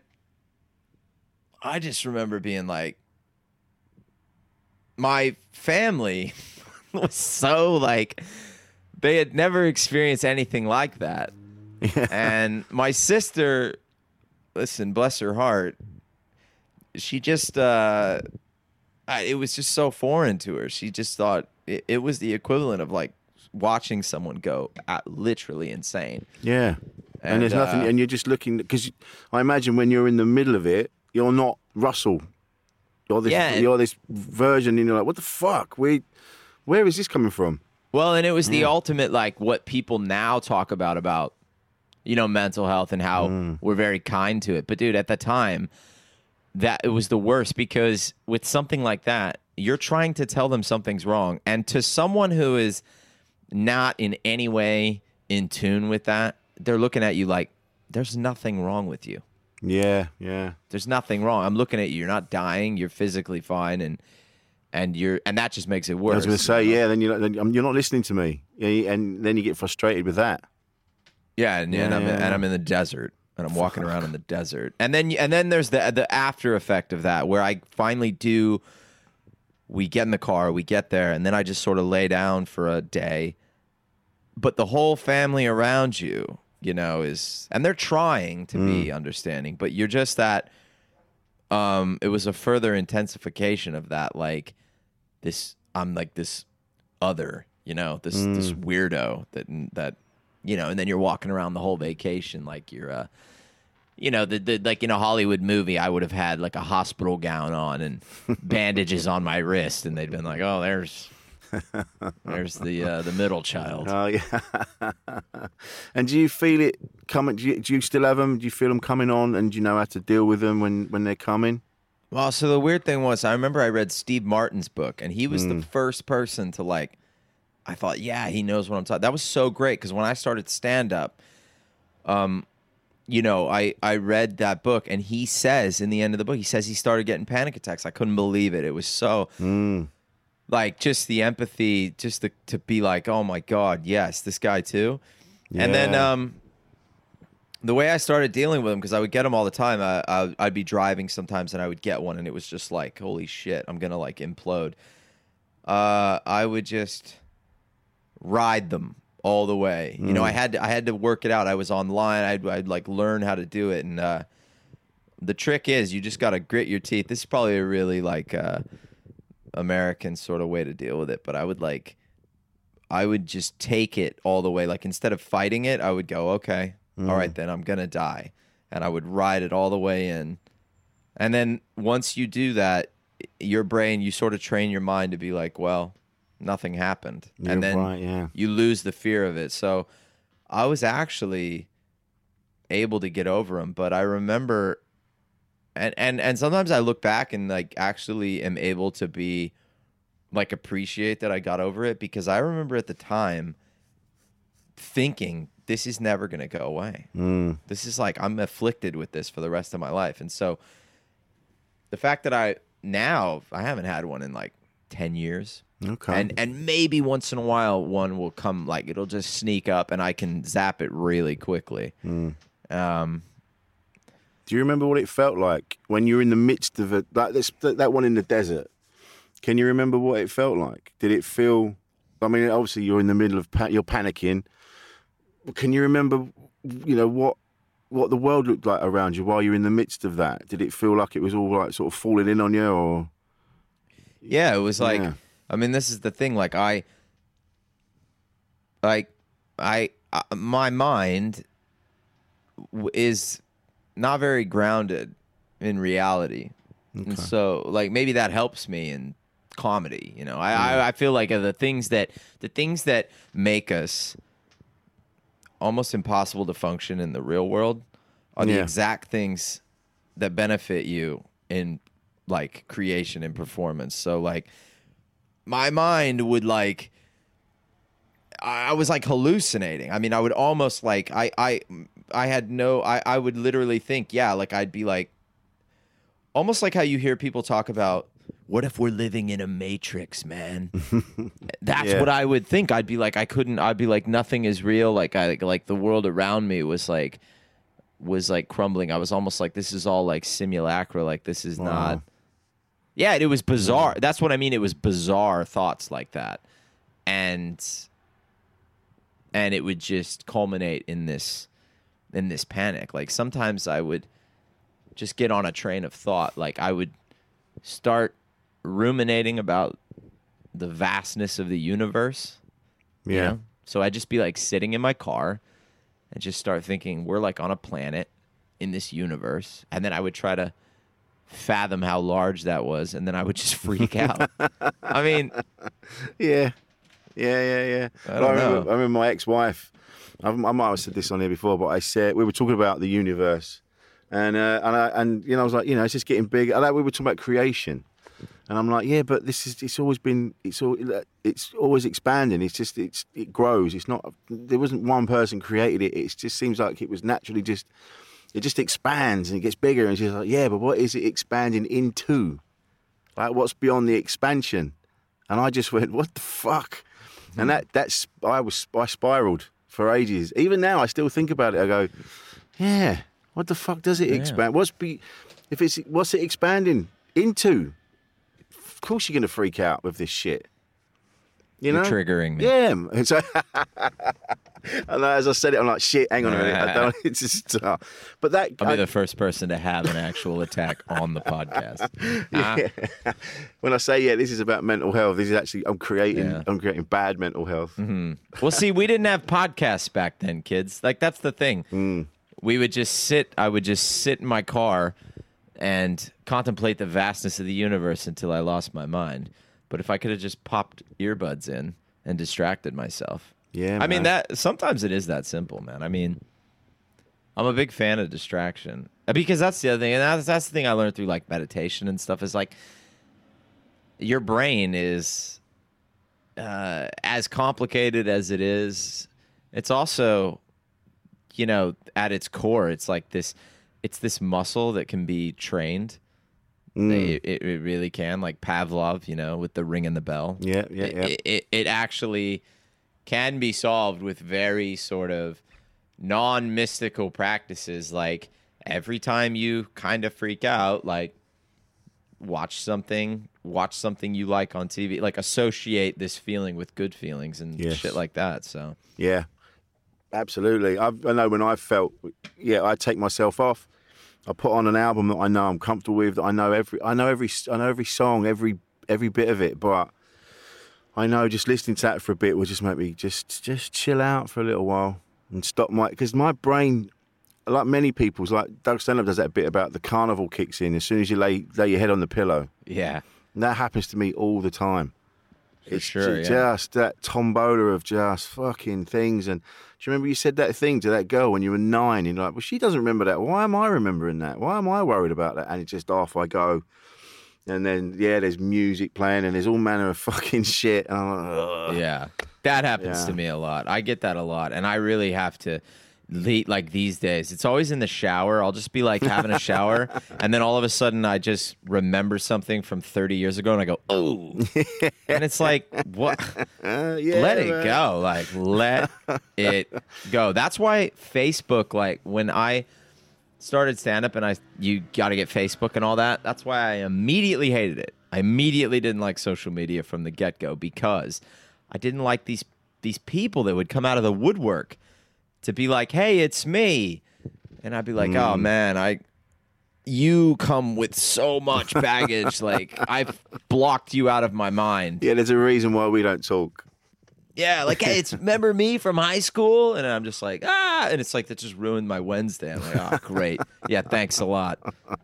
I just remember being like, my family was so like, they had never experienced anything like that. Yeah. And my sister, listen, bless her heart, she just, uh, I, it was just so foreign to her. She just thought it, it was the equivalent of like watching someone go uh, literally insane. Yeah. And, And, there's nothing, uh, and you're just looking, because I imagine when you're in the middle of it, you're not Russell. You're this, Yeah. you're this version, and you're like, what the fuck? We, where is this coming from? Well, and it was the ultimate, like, what people now talk about, about, you know, mental health and how Mm. we're very kind to it. But, dude, at the time, that it was the worst, because with something like that, you're trying to tell them something's wrong. And to someone who is not in any way in tune with that, they're looking at you like, there's nothing wrong with you. Yeah, yeah. There's nothing wrong. I'm looking at you. You're not dying. You're physically fine, and and you're and that just makes it worse. I was going to say, you know? yeah, then you're, like, then you're not listening to me. Yeah, and then you get frustrated with that. Yeah, and, Yeah, and I'm yeah, and yeah. I'm in the desert, and I'm walking around in the desert, and then and then there's the the after effect of that, where I finally do. We get in the car, we get there, and then I just sort of lay down for a day. But the whole family around you, you know, is and they're trying to be understanding, but you're just that. Um, it was a further intensification of that, like this. I'm like this other, you know, this this weirdo that that. You know, and then you're walking around the whole vacation like you're, uh, you know, the, the like in a Hollywood movie, I would have had like a hospital gown on and bandages on my wrist, and they'd been like, "Oh, there's, there's the uh, the middle child." Oh, yeah. And do you feel it coming? Do you, do you still have them? Do you feel them coming on, and do you know how to deal with them when, when they're coming? Well, so the weird thing was, I remember I read Steve Martin's book, and he was the first person to like. I thought, yeah, he knows what I'm talking. That was so great, because when I started stand up, um, you know, I, I read that book, and he says in the end of the book, he says he started getting panic attacks. I couldn't believe it. It was so, Mm. like, just the empathy, just the, to be like, oh my God, yes, this guy too. And then, Yeah. um, the way I started dealing with them, because I would get them all the time. I, I, I'd be driving sometimes, and I would get one, and it was just like, holy shit, I'm gonna like implode. Uh, I would just ride them all the way. Mm. You know, I had to, I had to work it out. I was online. I'd, I'd like learn how to do it, and uh, the trick is you just got to grit your teeth. This is probably a really like uh, American sort of way to deal with it, but I would like, I would just take it all the way. Like instead of fighting it, I would go, okay. Mm. All right, then I'm going to die. And I would ride it all the way in. And then once you do that, your brain, you sort of train your mind to be like, well, nothing happened. You're and then right, yeah. you lose the fear of it. So I was actually able to get over them. But I remember, and, and, and sometimes I look back and like actually am able to be like appreciate that I got over it, because I remember at the time thinking, this is never going to go away. Mm. This is like, I'm afflicted with this for the rest of my life. And so the fact that I, now, I haven't had one in like ten years. Okay. And and maybe once in a while one will come, like it'll just sneak up and I can zap it really quickly. Mm. Um, Do you remember what it felt like when you were in the midst of it, like this, that one in the desert? Can you remember what it felt like? Did it feel, I mean, obviously you're in the middle of, you're panicking. Can you remember, you know, what what the world looked like around you while you're in the midst of that? Did it feel like it was all like sort of falling in on you, or? Yeah, it was like, yeah. I mean, this is the thing. Like I, like I, uh, my mind is not very grounded in reality, okay. And so like maybe that helps me in comedy. You know, I yeah. I, I feel like the things that the things that make us almost impossible to function in the real world are the yeah. exact things that benefit you in like creation and performance. So like my mind would like, I was like hallucinating. I mean, I would almost like, I, I, I had no, I, I would literally think, yeah, like I'd be like, almost like how you hear people talk about, what if we're living in a matrix, man? That's yeah. what I would think. I'd be like, I couldn't, I'd be like, nothing is real. Like I, like the world around me was like, was like crumbling. I was almost like, this is all like simulacra. Like this is wow. not, yeah, it was bizarre. That's what I mean. It was bizarre thoughts like that. And, and it would just culminate in this, in this panic. Like sometimes I would just get on a train of thought. Like I would start ruminating about the vastness of the universe. Yeah. You know? So I'd just be like sitting in my car and just start thinking we're like on a planet in this universe. And then I would try to fathom how large that was. And then I would just freak out. I mean. Yeah. Yeah, yeah, yeah. I, I, don't remember, know. I remember my ex-wife, I, I might have said this on here before, but I said, we were talking about the universe. And, uh, and, I, and you know, I was like, you know, it's just getting big. I like we were talking about creation. And I'm like, yeah, but this is, it's always been, it's all, it's always expanding. It's just, it's, it grows. It's not, there wasn't one person created it. It just seems like it was naturally just, it just expands and it gets bigger. And she's like, yeah, but what is it expanding into? Like, what's beyond the expansion? And I just went, what the fuck? And that, that's, I was, I spiraled for ages. Even now, I still think about it. I go, yeah, what the fuck does it yeah. expand? What's be, if it's, what's it expanding into? Of course you're going to freak out with this shit. You know? You're triggering me. Yeah. And, so, and as I said it, I'm like, shit, hang on a minute. I don't, it's just, uh, but that, I'll I, be the first person to have an actual attack on the podcast. Yeah. Uh, when I say, yeah, this is about mental health, this is actually, I'm creating, yeah. I'm creating bad mental health. Mm-hmm. Well, see, we didn't have podcasts back then, kids. Like, that's the thing. Mm. We would just sit, I would just sit in my car and contemplate the vastness of the universe until I lost my mind. But if I could have just popped earbuds in and distracted myself. Yeah, I mean, man. that sometimes it is that simple, man. I mean, I'm a big fan of distraction. Because that's the other thing. And that's, that's the thing I learned through, like, meditation and stuff is, like, your brain is uh, as complicated as it is. It's also, you know, at its core, it's like this... It's this muscle that can be trained. Mm. It, it, it really can, like Pavlov, you know, with the ring and the bell. Yeah, yeah, yeah. It, it, it actually can be solved with very sort of non-mystical practices, like every time you kind of freak out, like watch something, watch something you like on T V, like associate this feeling with good feelings and Yes. shit like that. So Yeah, absolutely. I've, I know when I felt, yeah, I take myself off. I put on an album that I know I'm comfortable with. That I know every, I know every, I know every song, every, every bit of it. But I know just listening to that for a bit will just make me just, just chill out for a little while and stop my, because my brain, like many people's, like Doug Stanhope does that bit about the carnival kicks in as soon as you lay lay your head on the pillow. yeah, And that happens to me all the time. For It's sure, ju- yeah. just that tombola of just fucking things. And do you remember you said that thing to that girl when you were nine? And you're like, well, she doesn't remember that. Why am I remembering that? Why am I worried about that? And it's just off I go. And then, yeah, there's music playing and there's all manner of fucking shit. And I'm like, ugh. yeah, that happens Yeah. to me a lot. I get that a lot, and I really have to. le- Like these days, it's always in the shower. I'll just be like having a shower, and then all of a sudden, I just remember something from thirty years ago, and I go, "Oh," and it's like, "What? Uh, yeah, let it man. go. Like, let it go." That's why Facebook, like when I started stand up and I you got to get Facebook and all that, that's why I immediately hated it. I immediately didn't like social media from the get-go because I didn't like these these people that would come out of the woodwork to be like, "Hey, it's me." And I'd be like, "Oh man, I you come with so much baggage. Like I've blocked you out of my mind." Yeah, there's a reason why we don't talk. Yeah, like, "Hey, it's remember me from high school?" And I'm just like, "Ah," and it's like that just ruined my Wednesday. I'm like, "Oh, great. Yeah, thanks a lot."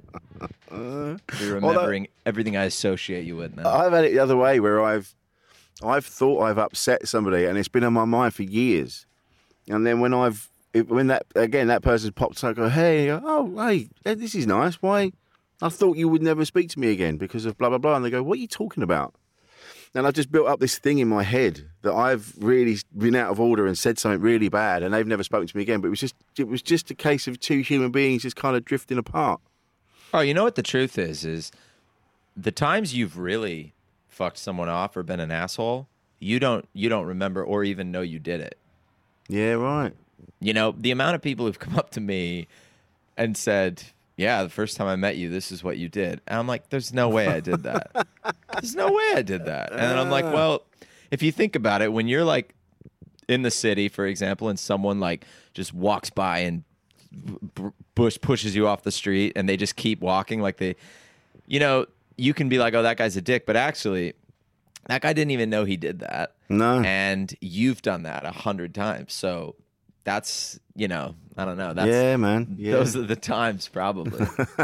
You're remembering everything I associate you with now. I've had it the other way where I've I've thought I've upset somebody and it's been on my mind for years. And then when I've it, when that again that person's popped up, I go, "Hey, oh hey, this is nice. Why? I thought you would never speak to me again because of blah blah blah." And they go, "What are you talking about?" And I've just built up this thing in my head that I've really been out of order and said something really bad, and they've never spoken to me again. But it was just it was just a case of two human beings just kind of drifting apart. Oh, you know what the truth is, is the times you've really fucked someone off or been an asshole, you don't you don't remember or even know you did it. Yeah, right. You know, the amount of people who've come up to me and said, "Yeah, the first time I met you, this is what you did." And I'm like, "There's no way I did that. There's no way I did that." And then I'm like, well, if you think about it, when you're like in the city, for example, and someone like just walks by and b- bush pushes you off the street and they just keep walking like they, you know, you can be like, "Oh, that guy's a dick." But actually, that guy didn't even know he did that. No. And you've done that a hundred times. So that's, you know, I don't know. That's, Yeah, man. Yeah. Those are the times, probably.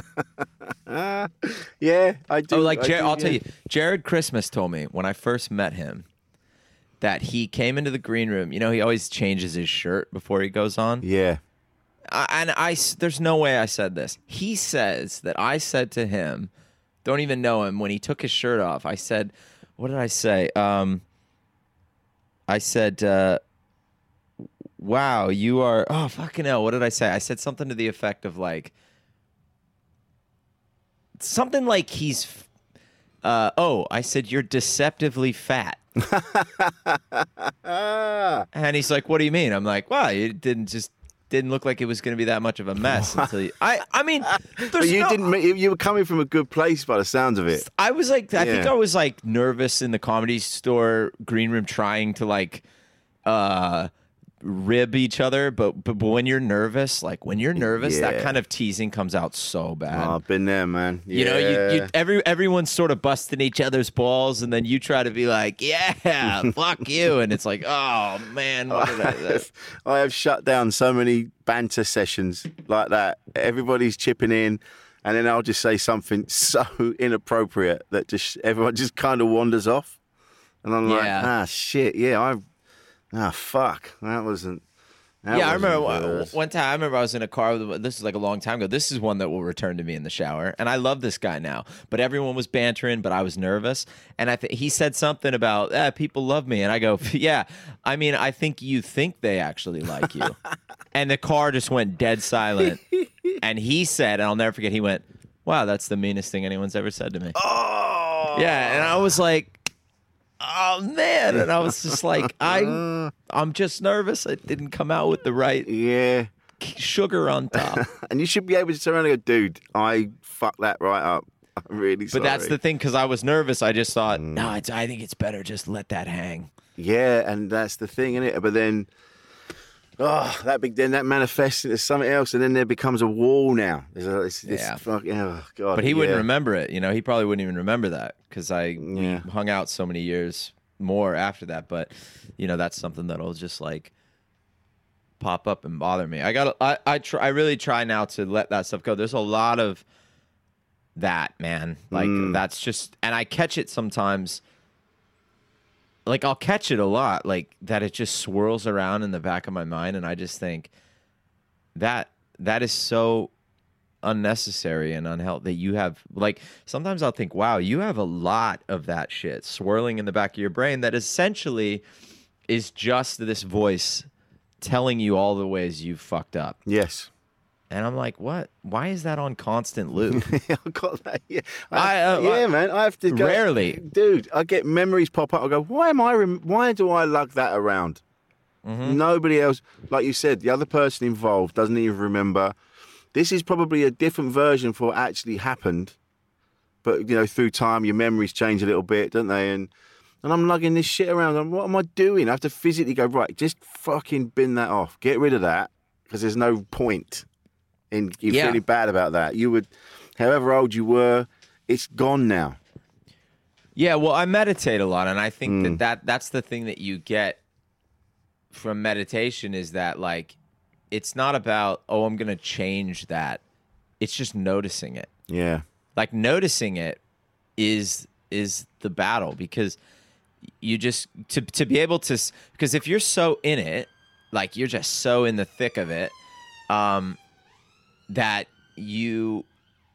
Yeah, I do. oh, like, I Jer- do, I'll tell yeah. you, Jared Christmas told me when I first met him that he came into the green room. You know, he always changes his shirt before he goes on. Yeah. I, and I, s- there's no way I said this. He says that I said to him, don't even know him, when he took his shirt off, I said, what did I say? Um, I said, uh, wow, you are, oh, fucking hell, what did I say? I said something to the effect of like, something like he's, uh, oh, I said, you're deceptively fat. And he's like, what do you mean? I'm like, wow, it didn't just, didn't look like it was going to be that much of a mess until you, I, I mean, But there's you no- didn't. You you were coming from a good place by the sounds of it. I was like, I think Yeah. I was like nervous in the Comedy Store green room trying to like uh rib each other, but but, but when you're nervous, like when you're nervous, that Yeah. kind of teasing comes out so bad. Oh, I've been there, man. Yeah. You know, you, you every everyone's sort of busting each other's balls, and then you try to be like, yeah, fuck you, and it's like, oh man, what did I, that, I have shut down so many banter sessions like that. Everybody's chipping in, and then I'll just say something so inappropriate that just everyone just kind of wanders off, and I'm like, Yeah. ah, shit, yeah, I, ah, fuck, that wasn't. That yeah, I wasn't remember one- good. one time. I remember I was in a car with. This is like a long time ago. This is one that will return to me in the shower, and I love this guy now. But everyone was bantering, but I was nervous, and I th- he said something about eh, people love me, and I go, yeah. I mean, I think you think they actually like you, and the car just went dead silent. And he said, and I'll never forget. He went, "Wow, that's the meanest thing anyone's ever said to me." Oh, Yeah, and I was like, oh man, and I was just like, I, I'm just nervous. It didn't come out with the right yeah sugar on top. And you should be able to turn around and go, dude, I fucked that right up. I'm really sorry. But that's the thing, because I was nervous. I just thought, mm. no, it's. I think it's better just let that hang. Yeah, and that's the thing, isn't it? But then, oh, that big then that manifests into something else, and then there becomes a wall now. There's a, it's, it's yeah. Fuck, oh, God. But he yeah. wouldn't remember it. You know, he probably wouldn't even remember that because I yeah. we hung out so many years more after that. But you know, that's something that'll just like pop up and bother me. I got. I I try. I really try now to let that stuff go. There's a lot of that, man. Like mm. that's just, and I catch it sometimes. Like I'll catch it a lot, like that it just swirls around in the back of my mind, and I just think that that is so unnecessary and unhealthy. That you have, like, sometimes I'll think, wow, you have a lot of that shit swirling in the back of your brain that essentially is just this voice telling you all the ways you've fucked up. Yes. And I'm like, what? Why is that on constant loop? I've got that. Yeah, I, I, uh, yeah, I, man. I have to go. Rarely, dude. I get memories pop up. I go, why am I? Rem- why do I lug that around? Mm-hmm. Nobody else, like you said, the other person involved doesn't even remember. This is probably a different version for what actually happened, but you know, through time, your memories change a little bit, don't they? And and I'm lugging this shit around. Going, what am I doing? I have to physically go, right, just fucking bin that off. Get rid of that because there's no point. And you're yeah. feeling bad about that. You would, however old you were, it's gone now. Yeah, well, I meditate a lot, and I think mm. that, that that's the thing that you get from meditation is that, like, it's not about, oh, I'm going to change that. It's just noticing it. Yeah. Like, noticing it is is the battle, because you just, to to be able to, because if you're so in it, like, you're just so in the thick of it, um, that you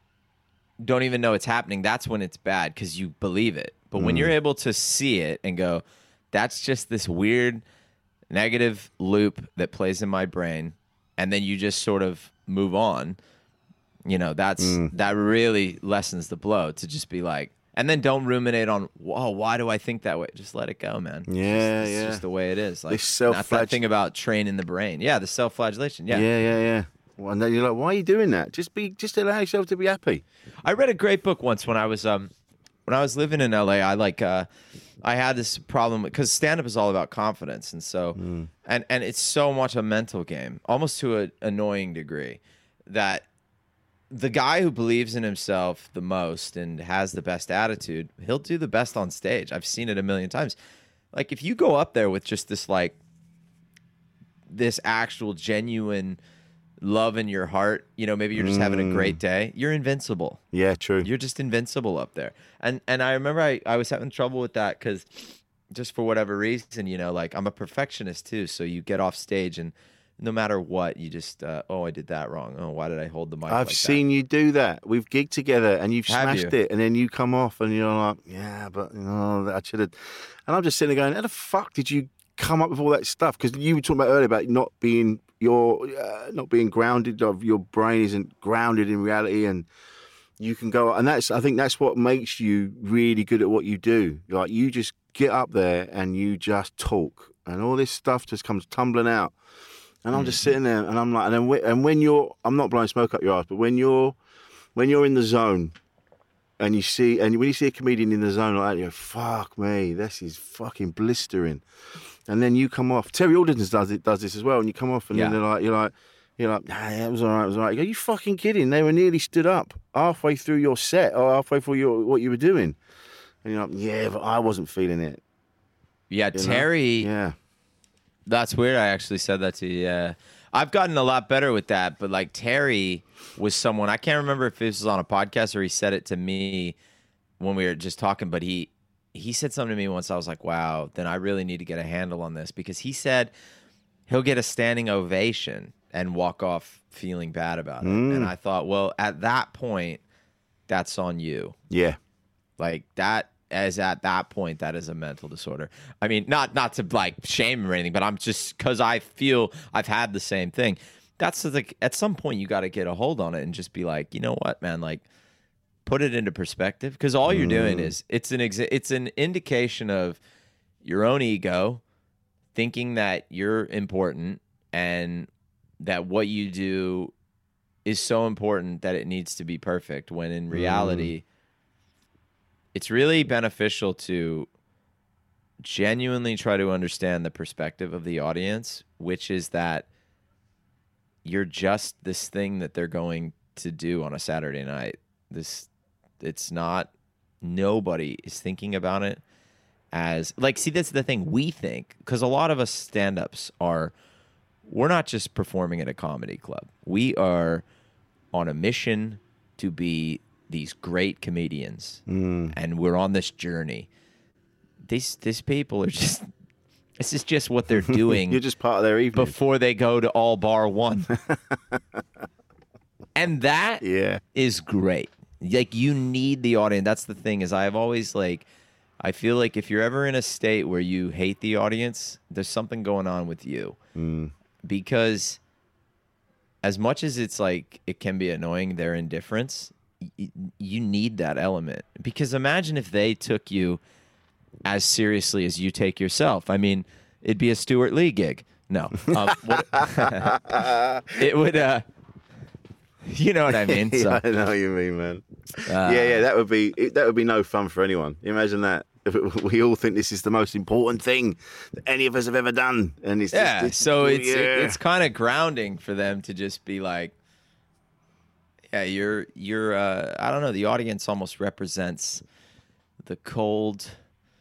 don't even know it's happening, that's when it's bad because you believe it. But mm. when you're able to see it and go, that's just this weird negative loop that plays in my brain, and then you just sort of move on, you know, that's mm. that really lessens the blow, to just be like, and then don't ruminate on, oh, why do I think that way? Just let it go, man. Yeah, it's, it's yeah. just the way it is. Like, this self not that thing about training the brain. Yeah, the self-flagellation. Yeah, yeah, yeah, yeah. And then you're like, why are you doing that? Just be, just allow yourself to be happy. I read a great book once when I was, um, when I was living in L A. I like, uh, I had this problem because stand-up is all about confidence, and so, mm. and and it's so much a mental game, almost to an annoying degree, that the guy who believes in himself the most and has the best attitude, he'll do the best on stage. I've seen it a million times. Like, if you go up there with just this, like, this actual genuine love in your heart, you know, maybe you're just mm. having a great day, you're invincible. Yeah, true. You're just invincible up there. And and I remember I, I was having trouble with that because just for whatever reason, you know, like, I'm a perfectionist too. So you get off stage and no matter what, you just, uh, oh, I did that wrong. Oh, why did I hold the mic I've like seen that? you do that. We've gigged together and you've Have smashed you? it, and then you come off and you're like, yeah, but you know, I should have. And I'm just sitting there going, how the fuck did you come up with all that stuff? Because you were talking about earlier about not being your uh, not being grounded, of your brain isn't grounded in reality, and you can go, and that's, I think that's what makes you really good at what you do. Like, you just get up there and you just talk, and all this stuff just comes tumbling out, and I'm mm-hmm. just sitting there, and I'm like, and then when, and when you're, I'm not blowing smoke up your ass, but when you're when you're in the zone, and you see, and when you see a comedian in the zone like that, you go, fuck me, this is fucking blistering. And then you come off. Terry Alderton does it, does this as well. And you come off, and yeah. then they're like, you're like, you're like, nah, yeah, it was all right, it was all right. You go, you fucking kidding? They were nearly stood up halfway through your set or halfway through your what you were doing, and you're like, yeah, but I wasn't feeling it. Yeah, you Terry. know? Yeah, that's weird. I actually said that to you. Yeah, I've gotten a lot better with that. But like, Terry was someone, I can't remember if this was on a podcast or he said it to me when we were just talking. But he. He said something to me once. I was like, wow, then I really need to get a handle on this, because he said he'll get a standing ovation and walk off feeling bad about it. Mm. And I thought, well, at that point, that's on you. Yeah. Like, that is at that point, that is a mental disorder. I mean, not not to like shame him or anything, but I'm just, because I feel I've had the same thing. That's like, at some point you got to get a hold on it and just be like, you know what, man, like, put it into perspective, because all you're doing is it's an exa- it's an indication of your own ego, thinking that you're important and that what you do is so important that it needs to be perfect, when in reality, mm. it's really beneficial to genuinely try to understand the perspective of the audience, which is that you're just this thing that they're going to do on a Saturday night. This, it's not, nobody is thinking about it as, like, see, that's the thing we think, because a lot of us stand-ups are, we're not just performing at a comedy club. We are on a mission to be these great comedians, mm. and we're on this journey. These these people are just, this is just what they're doing. You're just part of their evening before they go to All Bar One. And that yeah. is great. Like, you need the audience. That's the thing, is I've always, like, I feel like if you're ever in a state where you hate the audience, there's something going on with you. Mm. Because as much as it's like, it can be annoying, their indifference, y- you need that element. Because imagine if they took you as seriously as you take yourself. I mean, it'd be a Stuart Lee gig. No. Um, what, it would, uh, you know what I mean? So, yeah, I know what you mean, man. Uh, yeah, yeah, that would be that would be no fun for anyone. Imagine that. We all think this is the most important thing that any of us have ever done, and it's yeah. Just, it's, so it's yeah. it, it's kind of grounding for them to just be like, yeah, you're you're. Uh, I don't know. The audience almost represents the cold,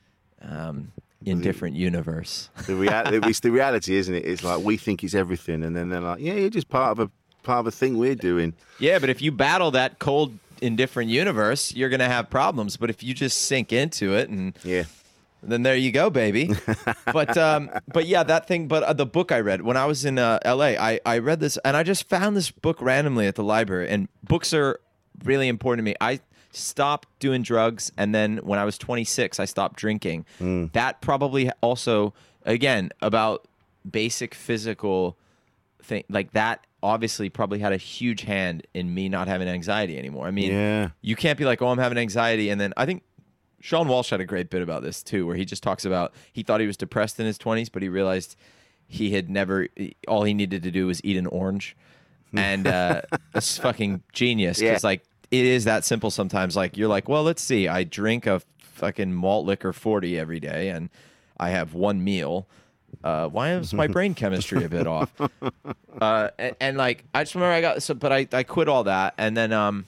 um, indifferent universe. The reality, it's the reality, isn't it? It's like we think it's everything, and then they're like, yeah, you're just part of a part of a thing we're doing. Yeah, but if you battle that cold, indifferent universe, you're going to have problems. But if you just sink into it, and yeah, then there you go, baby. but um, but yeah, that thing. But uh, the book I read when I was in uh, L A, I I read this, and I just found this book randomly at the library. And books are really important to me. I stopped doing drugs, and then when I was twenty-six, I stopped drinking. Mm. That probably also, again, about basic physical thing like that. Obviously probably had a huge hand in me not having anxiety anymore. I mean, yeah. you can't be like, oh, I'm having anxiety. And then I think Sean Walsh had a great bit about this too, where he just talks about, he thought he was depressed in his twenties, but he realized he had never, all he needed to do was eat an orange. And uh, it's fucking genius. Because yeah. like, it is that simple sometimes. Like, you're like, well, let's see. I drink a fucking malt liquor forty every day, and I have one meal. Uh, why is my brain chemistry a bit off? Uh, and, and like, I just remember I got so, but I, I quit all that. And then, um,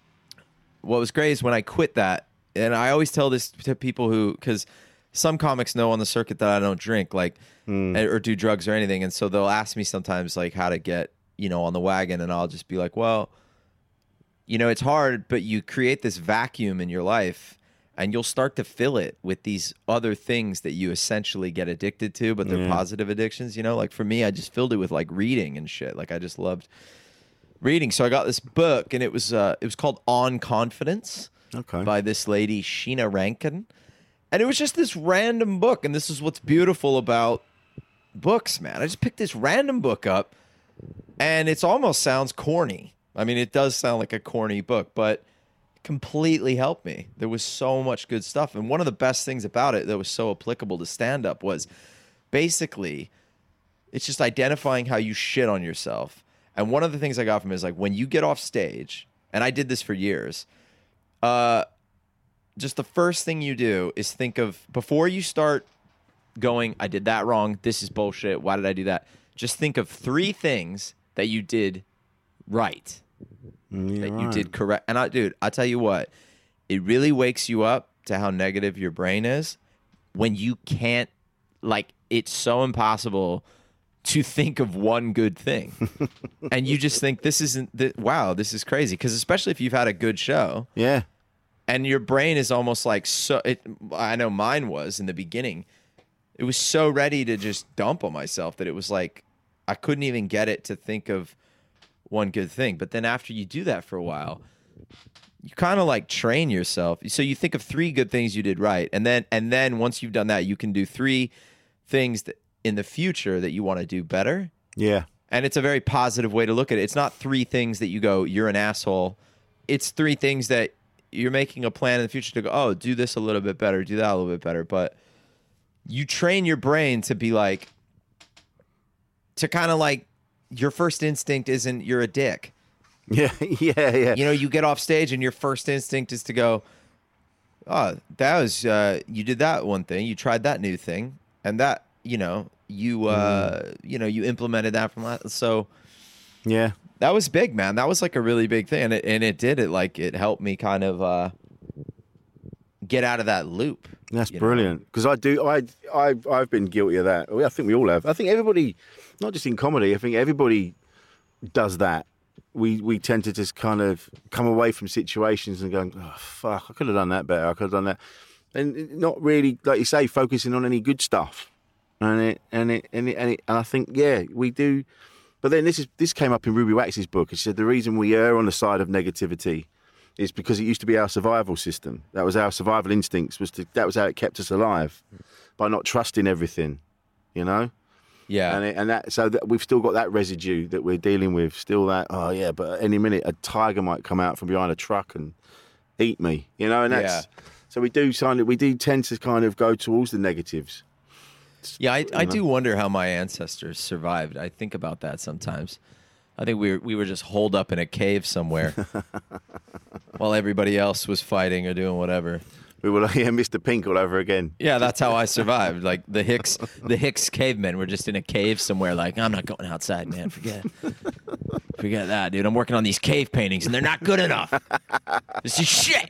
what was great is when I quit that, and I always tell this to people who, because some comics know on the circuit that I don't drink, like, mm. or do drugs or anything. And so they'll ask me sometimes, like, how to get, you know, on the wagon. And I'll just be like, well, you know, it's hard, but you create this vacuum in your life, and you'll start to fill it with these other things that you essentially get addicted to, but they're yeah. positive addictions, you know? Like, for me, I just filled it with, like, reading and shit. Like, I just loved reading. So I got this book, and it was uh, it was called On Confidence okay. by this lady, Sheena Rankin. And it was just this random book, and this is what's beautiful about books, man. I just picked this random book up, and it almost sounds corny. I mean, it does sound like a corny book, but completely helped me. There was so much good stuff. And one of the best things about it that was so applicable to stand-up was basically it's just identifying how you shit on yourself. And one of the things I got from it is like, when you get off stage, and I did this for years, uh, just the first thing you do is think of, before you start going, I did that wrong, this is bullshit, why did I do that? Just think of three things that you did right. Yeah, that right. you did correct. And I, dude, I tell you what, it really wakes you up to how negative your brain is when you can't, like, it's so impossible to think of one good thing. And you just think, this isn't, th- wow, this is crazy. Because especially if you've had a good show. Yeah. And your brain is almost like, so. It, I know mine was in the beginning. It was so ready to just dump on myself that it was like, I couldn't even get it to think of one good thing. But then after you do that for a while, you kind of like train yourself. So you think of three good things you did right. And then and then once you've done that, you can do three things that in the future that you want to do better. Yeah. And it's a very positive way to look at it. It's not three things that you go, you're an asshole. It's three things that you're making a plan in the future to go, oh, do this a little bit better, do that a little bit better. But you train your brain to be like, to kind of like, your first instinct isn't you're a dick. Yeah, yeah, yeah. You know, you get off stage and your first instinct is to go, oh, that was, uh, you did that one thing, you tried that new thing, and that, you know, you, uh, mm. you know, you implemented that from last, so. Yeah. That was big, man. That was like a really big thing. And it, and it did it, like, it helped me kind of uh, get out of that loop. That's brilliant. Because I do, I, I, I've been guilty of that. I think we all have. I think everybody, not just in comedy, I think everybody does that. We we tend to just kind of come away from situations and going, oh, fuck, I could have done that better. I could have done that. And not really, like you say, focusing on any good stuff. And it, and it, and it, and, it, and I think, yeah, we do. But then this is this came up in Ruby Wax's book. It said the reason we err on the side of negativity is because it used to be our survival system. That was our survival instincts. Was to, that was how it kept us alive, by not trusting everything, you know. Yeah. And it, and that so that we've still got that residue that we're dealing with. Still that oh yeah, but at any minute a tiger might come out from behind a truck and eat me, you know. And that's yeah. so we do kind of we do tend to kind of go towards the negatives. Yeah, I, I do wonder how my ancestors survived. I think about that sometimes. I think we were, we were just holed up in a cave somewhere while everybody else was fighting or doing whatever. We were like, yeah, Mister Pink all over again. Yeah, that's how I survived. Like the Hicks, the Hicks cavemen were just in a cave somewhere. Like, I'm not going outside, man. Forget, forget that, dude. I'm working on these cave paintings, and they're not good enough. This is shit.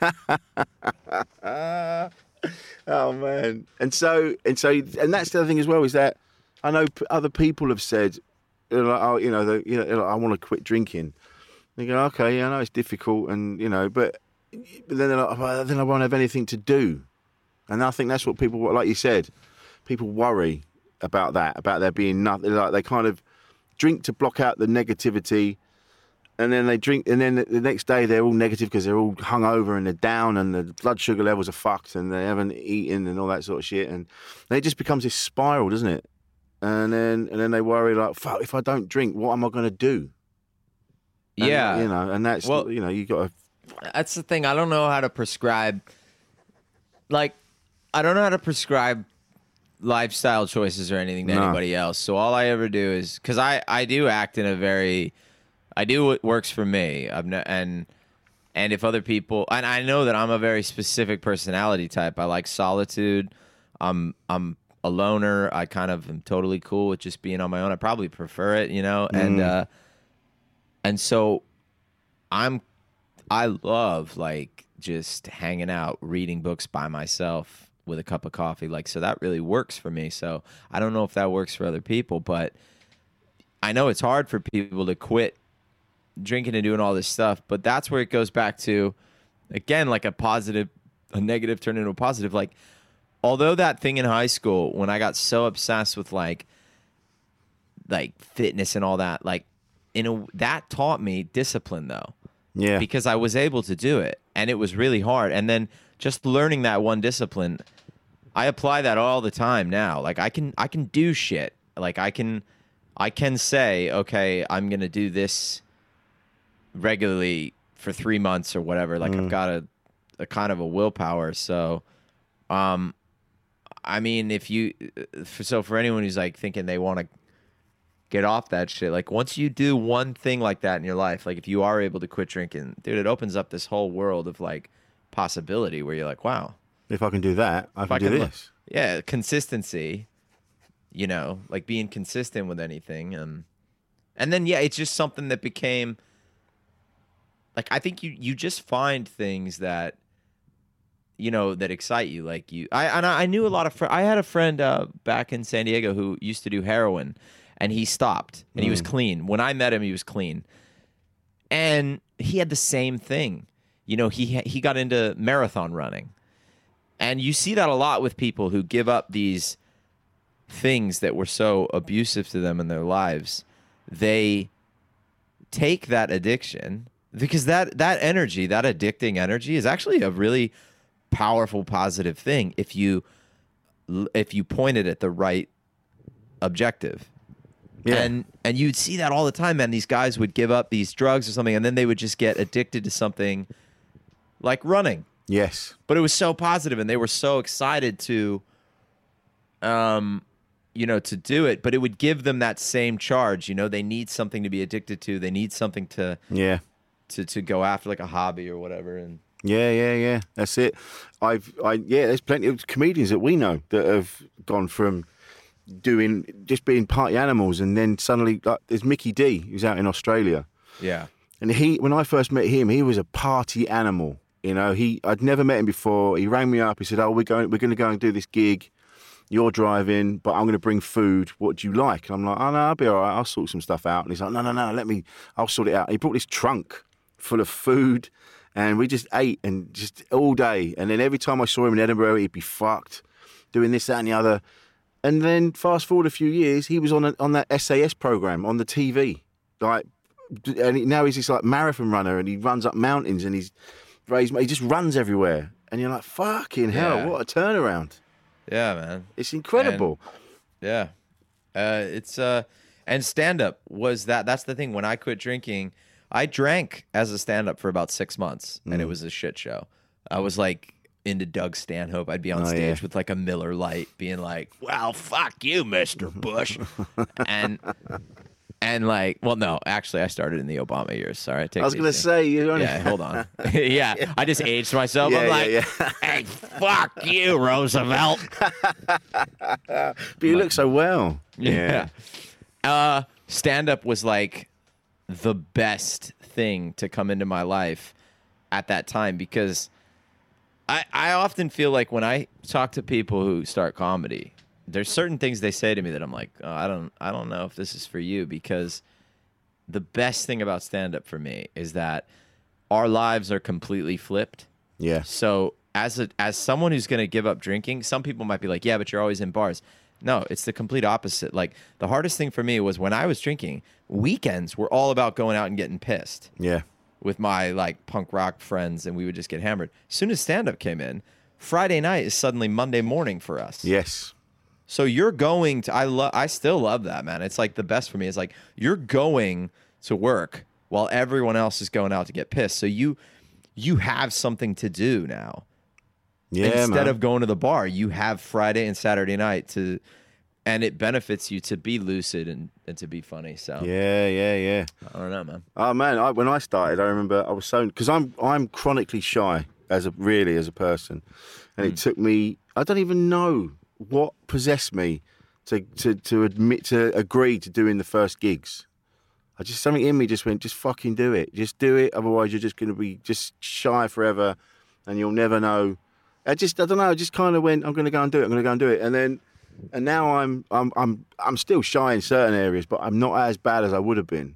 Oh man, and so and so, and that's the other thing as well is that I know p- other people have said, you know, oh, you know, the, you know, I want to quit drinking. They go, okay, yeah, I know it's difficult, and you know, but, but then they're like, well, then I won't have anything to do, and I think that's what people, like you said, people worry about that, about there being nothing. Like they kind of drink to block out the negativity. And then they drink, and then the next day they're all negative because they're all hungover and they're down, and the blood sugar levels are fucked, and they haven't eaten and all that sort of shit, and then it just becomes this spiral, doesn't it? And then and then they worry like, fuck, if I don't drink, what am I going to do? And, yeah, you know, and that's well, you know, you got to. That's the thing. I don't know how to prescribe. Like, I don't know how to prescribe lifestyle choices or anything to no. anybody else. So all I ever do is because I I do act in a very I do what works for me. I'm not, and and if other people, and I know that I'm a very specific personality type. I like solitude. I'm I'm a loner. I kind of am totally cool with just being on my own. I probably prefer it, you know. Mm. And uh, and so I'm I love like just hanging out, reading books by myself with a cup of coffee. Like so that really works for me. So I don't know if that works for other people, but I know it's hard for people to quit drinking and doing all this stuff, but that's where it goes back to, again, like a positive, a negative turned into a positive. Like, although that thing in high school, when I got so obsessed with like, like fitness and all that, like, in a, that taught me discipline though. Yeah. Because I was able to do it, and it was really hard. And then just learning that one discipline, I apply that all the time now. Like I can, I can do shit. Like I can, I can say, okay, I'm gonna do this regularly for three months or whatever. Like mm. I've got a, a kind of a willpower. So, um, I mean, if you, so for anyone who's like thinking they want to get off that shit, like once you do one thing like that in your life, like if you are able to quit drinking, dude, it opens up this whole world of like possibility where you're like, wow, if I can do that, I can, I can do this. Yeah, consistency. You know, like being consistent with anything, and and then yeah, it's just something that became. Like, I think you, you just find things that, you know, that excite you. Like you, I and I knew a lot of, fr- I had a friend uh, back in San Diego who used to do heroin, and he stopped, and mm. he was clean. When I met him, he was clean. And he had the same thing. You know, he he got into marathon running. And you see that a lot with people who give up these things that were so abusive to them in their lives. They take that addiction, because that that energy, that addicting energy, is actually a really powerful, positive thing if you if you point it at the right objective. Yeah. And and you'd see that all the time, man. These guys would give up these drugs or something, and then they would just get addicted to something like running. Yes. But it was so positive, and they were so excited to um, you know, to do it, but it would give them that same charge. You know, they need something to be addicted to. They need something to yeah to to go after, like a hobby or whatever. And yeah, yeah, yeah. That's it. I've, I yeah. There's plenty of comedians that we know that have gone from doing just being party animals, and then suddenly, like, there's Mickey D, who's out in Australia. Yeah. And he, when I first met him, he was a party animal. You know, he I'd never met him before. He rang me up. He said, "Oh, we're going, we're going to go and do this gig. You're driving, but I'm going to bring food. What do you like?" And I'm like, "Oh no, I'll be all right. I'll sort some stuff out." And he's like, "No, no, no. Let me. I'll sort it out." He brought this trunk full of food, and we just ate and just all day. And then every time I saw him in Edinburgh, he'd be fucked, doing this, that, and the other. And then fast forward a few years, he was on a, on that S A S program on the T V, like. And he, now he's this like marathon runner, and he runs up mountains, and he's raised, he just runs everywhere, and you're like, fucking hell, Yeah. what a turnaround! Yeah, man, it's incredible. And, yeah, uh, it's uh, and stand up was that. That's the thing. When I quit drinking, I drank as a stand up for about six months, and Mm. it was a shit show. I was like into Doug Stanhope. I'd be on Oh, stage yeah. with like a Miller Lite, being like, "Well, fuck you, Mister Bush," and. And like, well, no, actually, I started in the Obama years. Sorry, take I was it going to easy. say, you only... Yeah, hold on. yeah, I just aged myself. Yeah, I'm yeah, like, yeah. hey, fuck you, Roosevelt. But you look so well. Yeah. Uh, stand up was like the best thing to come into my life at that time, because I, I often feel like when I talk to people who start comedy, there's certain things they say to me that I'm like, oh, I don't I don't know if this is for you, because the best thing about stand up for me is that our lives are completely flipped. Yeah. So as a as someone who's going to give up drinking, some people might be like, yeah, but you're always in bars. No, it's the complete opposite. Like, the hardest thing for me was when I was drinking, weekends were all about going out and getting pissed. Yeah. With my like punk rock friends, and we would just get hammered. As soon as stand up came in, Friday night is suddenly Monday morning for us. Yes. So you're going to, I love, I still love that, man. It's like the best for me. It's like you're going to work while everyone else is going out to get pissed. So you, you have something to do now. Yeah, Instead man. of going to the bar, you have Friday and Saturday night to, and it benefits you to be lucid and, and to be funny. So Yeah, yeah, yeah. I don't know, man. Oh man, I, when I started, I remember I was so because I'm I'm chronically shy as a really as a person, and it took me. I don't even know what possessed me to to to admit to agree to doing the first gigs. I just something in me just went, just fucking do it, just do it. Otherwise, you're just going to be just shy forever, and you'll never know. I just I don't know. I just kind of went, I'm going to go and do it. I'm going to go and do it, and then. And now I'm I'm I'm I'm still shy in certain areas, but I'm not as bad as I would have been.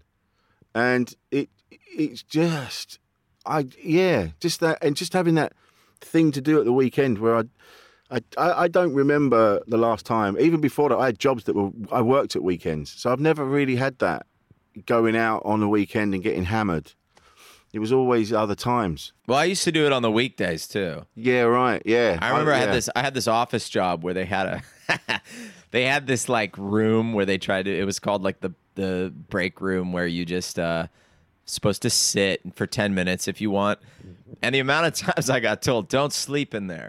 And it it's just I yeah, just that, and just having that thing to do at the weekend where I I I don't remember the last time. Even before that, I had jobs that were I worked at weekends, so I've never really had that going out on the weekend and getting hammered. It was always other times. Well, I used to do it on the weekdays too. Yeah, right. Yeah. I remember I, yeah. had this I had this office job where they had a they had this like room where they tried to, it was called like the the break room, where you just uh supposed to sit for ten minutes if you want. And the amount of times I got told, don't sleep in there.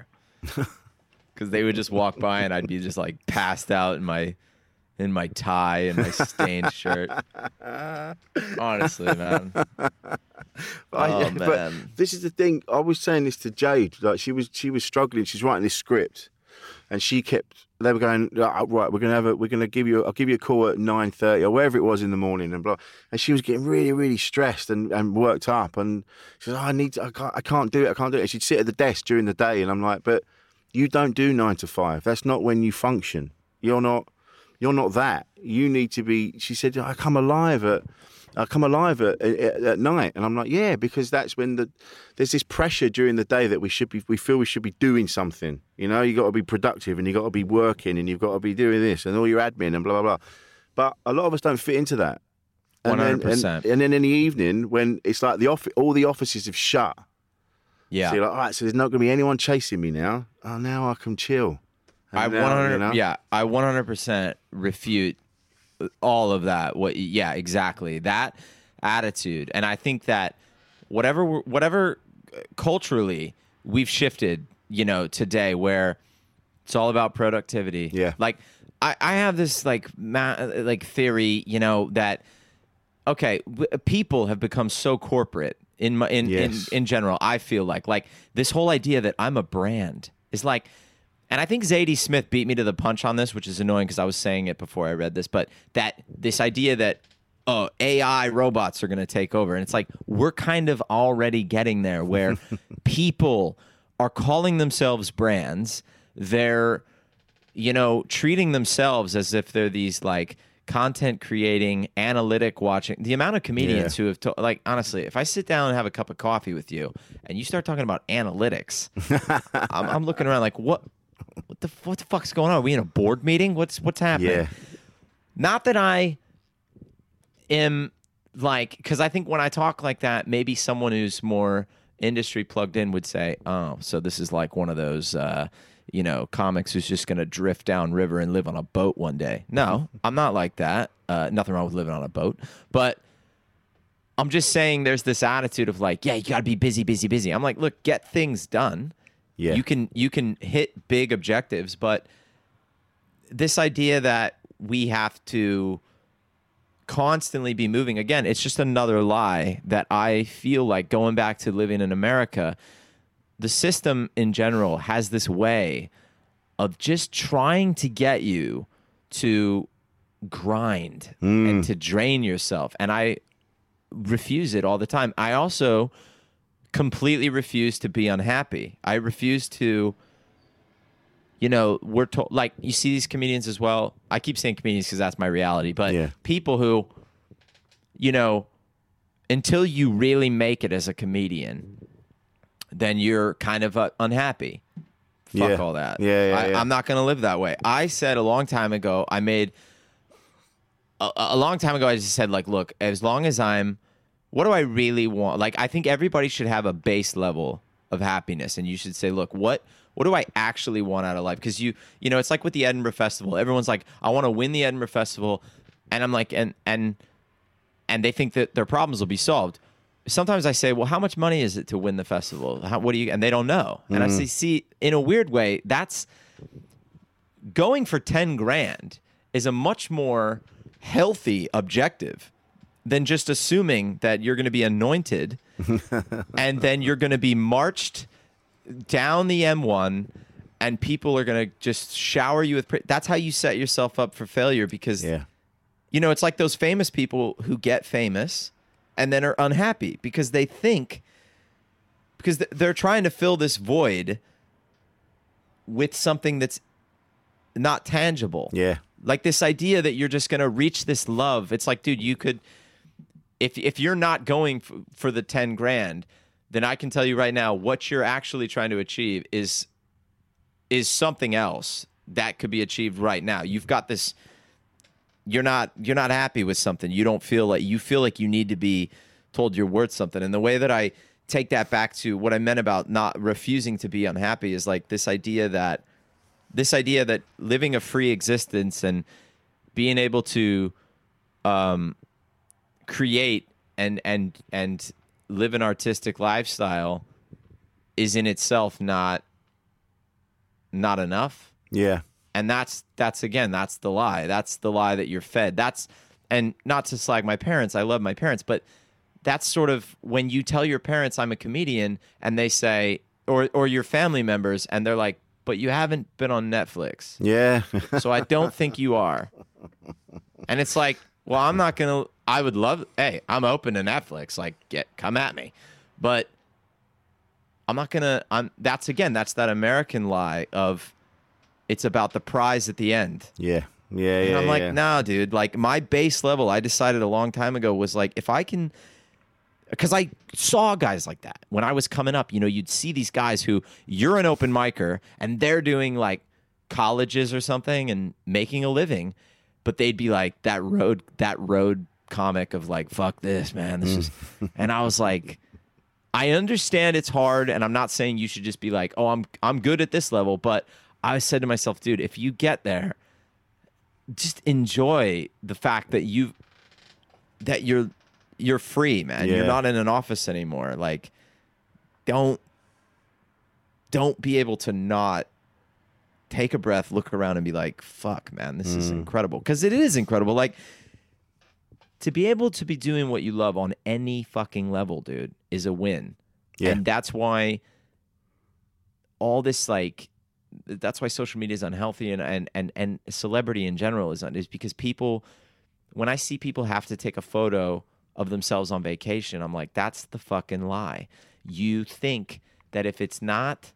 Cuz they would just walk by and I'd be just like passed out in my in my tie and my stained shirt. Honestly, man. I, Oh, yeah, man. But this is the thing. I was saying this to Jade. Like she was, she was struggling. She's writing this script, and she kept. They were going right. We're gonna have a. We're gonna give you. I'll give you a call at nine thirty or wherever it was in the morning, and blah. And she was getting really, really stressed and, and worked up. And she said, oh, "I need. To, I can't. I can't do it. I can't do it." And she'd sit at the desk during the day, and I'm like, "But you don't do nine to five. That's not when you function. You're not. You're not that. You need to be." She said, "I come alive at." I come alive at, at, at night, and I'm like, yeah, because that's when the there's this pressure during the day that we should be, we feel we should be doing something. You know, you got to be productive, and you got to be working, and you've got to be doing this, and all your admin, and blah blah blah. But a lot of us don't fit into that. One hundred And, percent. and then in the evening, when it's like the office, all the offices have shut. Yeah. So you're like, all right, so there's not going to be anyone chasing me now. Oh, now I can chill. And I now, one hundred you know? yeah, I one hundred percent refute all of that. What yeah, exactly. That attitude. And I think that whatever we're- whatever culturally we've shifted, you know, today, where It's all about productivity. Yeah. Like I, I have this like ma- like theory, you know, that okay, w- people have become so corporate in my in, Yes. in in general. I feel like like this whole idea that I'm a brand is like, and I think Zadie Smith beat me to the punch on this, which is annoying because I was saying it before I read this, but that this idea that oh, A I robots are going to take over. And it's like, we're kind of already getting there where people are calling themselves brands. They're, you know, treating themselves as if they're these like content creating, analytic watching. The amount of comedians Yeah. who have, to- like, honestly, if I sit down and have a cup of coffee with you and you start talking about analytics, I'm, I'm looking around like, what, what the, what the fuck's going on? Are we in a board meeting? What's, what's happening? Yeah. Not that I am like, because I think when I talk like that, maybe someone who's more industry plugged in would say, oh, so this is like one of those, uh, you know, comics who's just going to drift down river and live on a boat one day. No, I'm not like that. Uh, nothing wrong with living on a boat. But I'm just saying there's this attitude of like, yeah, you got to be busy, busy, busy. I'm like, look, get things done. Yeah. You can, you can hit big objectives, but this idea that we have to constantly be moving, again, it's just another lie that I feel like, going back to living in America, the system in general has this way of just trying to get you to grind and to drain yourself. And I refuse it all the time. I also completely refuse to be unhappy. I refuse to, you know, we're told, like, you see these comedians as well. I keep saying comedians because that's my reality, but Yeah. people who, you know, until you really make it as a comedian, then you're kind of uh, unhappy. Fuck Yeah. all that. Yeah, yeah, I, yeah. I'm not going to live that way. I said a long time ago, I made, a, a long time ago, I just said, like, look, as long as I'm, what do I really want? Like, I think everybody should have a base level of happiness, and you should say, look, what what do I actually want out of life? Because you, you know, it's like with the Edinburgh Festival. Everyone's like, I want to win the Edinburgh Festival, and I'm like, and and and they think that their problems will be solved. Sometimes I say, well, how much money is it to win the festival? How, what do you? And they don't know. And I say, see, in a weird way, that's going for ten grand is a much more healthy objective than just assuming that you're going to be anointed and then you're going to be marched down the M one and people are going to just shower you with pra- that's how you set yourself up for failure, because Yeah. you know, it's like those famous people who get famous and then are unhappy because they think, because th- they're trying to fill this void with something that's not tangible. Yeah. Like this idea that you're just going to reach this love. It's like, dude, you could, if if you're not going f- for the ten grand, then I can tell you right now, what you're actually trying to achieve is is something else that could be achieved right now. You've got this, you're not you're not happy with something. You don't feel like, you feel like you need to be told you're worth something. And the way that I take that back to what I meant about not refusing to be unhappy is like this idea that this idea that living a free existence and being able to um, create and and and live an artistic lifestyle is in itself not not enough. Yeah. And that's that's again, that's the lie. That's the lie that you're fed. That's, and not to slag my parents, I love my parents, but that's sort of when you tell your parents I'm a comedian and they say, or or your family members, and they're like, but you haven't been on Netflix. Yeah. So I don't think you are. And it's like, well, I'm not going to, I would love, hey, I'm open to Netflix. Like, get, come at me. But I'm not going to, I'm, that's again, that's that American lie of it's about the prize at the end. Yeah. Yeah. And Yeah. I'm like, yeah. no, dude, like my base level, I decided a long time ago was like, if I can, because I saw guys like that when I was coming up. You know, you'd see these guys who, you're an open micer and they're doing like colleges or something and making a living, but they'd be like that road, that road comic of like, fuck this, man. This is, and I was like, I understand it's hard, and I'm not saying you should just be like, oh, I'm I'm good at this level, but I said to myself, dude, if you get there, just enjoy the fact that you that you're you're free, man. Yeah. You're not in an office anymore. Like, don't don't be able to not take a breath, look around, and be like, "Fuck, man, this mm. is incredible." Because it is incredible. Like to be able to be doing what you love on any fucking level, dude, is a win. Yeah. And that's why all this like. That's why social media is unhealthy, and, and, and, and celebrity in general is, is because people, when I see people have to take a photo of themselves on vacation, I'm like, that's the fucking lie. You think that if it's not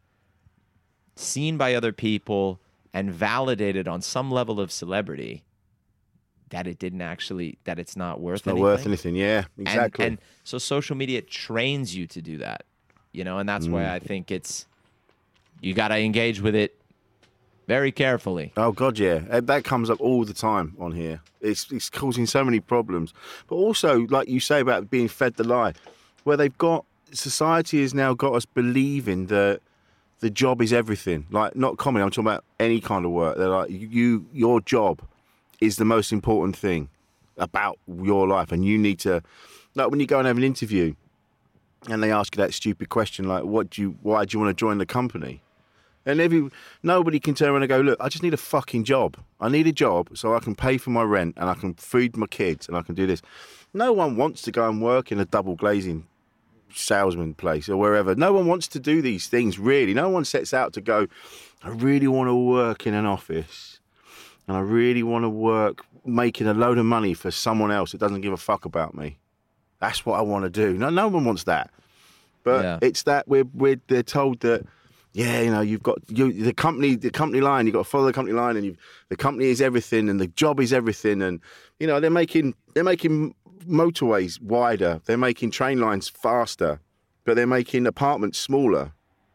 seen by other people and validated on some level of celebrity, that it didn't actually, that it's not worth it's not anything. worth anything, yeah, exactly. And, and so social media trains you to do that, you know, and that's mm. why I think it's, you got to engage with it very carefully. Oh, God, yeah. That comes up all the time on here. It's it's causing so many problems. But also, like you say about being fed the lie, where they've got, society has now got us believing that the job is everything. Like, not comedy, I'm talking about any kind of work. They're like, you, your job is the most important thing about your life. And you need to, like when you go and have an interview and they ask you that stupid question, like, what do you, why do you want to join the company? And every nobody can turn around and go, look, I just need a fucking job. I need a job so I can pay for my rent and I can feed my kids and I can do this. No one wants to go and work in a double glazing salesman place or wherever. No one wants to do these things, really. No one sets out to go, I really want to work in an office and I really want to work making a load of money for someone else that doesn't give a fuck about me. That's what I want to do. No, no one wants that. But yeah. it's that we're, we're they're told that, yeah, you know, you've got you, the company, the company line. You've got to follow the company line, and you've, the company is everything, and the job is everything. And you know, they're making they're making motorways wider, they're making train lines faster, but they're making apartments smaller.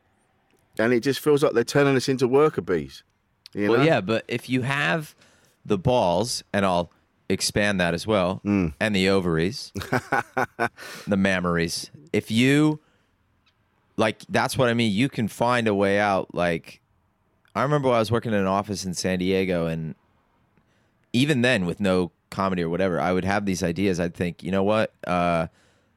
And it just feels like they're turning us into worker bees. You know? Well, yeah, but if you have the balls, and I'll expand that as well, mm. and the ovaries, the mammaries, if you. Like, that's what I mean. You can find a way out. Like, I remember when I was working in an office in San Diego, and even then, with no comedy or whatever, I would have these ideas. I'd think, you know what? Uh,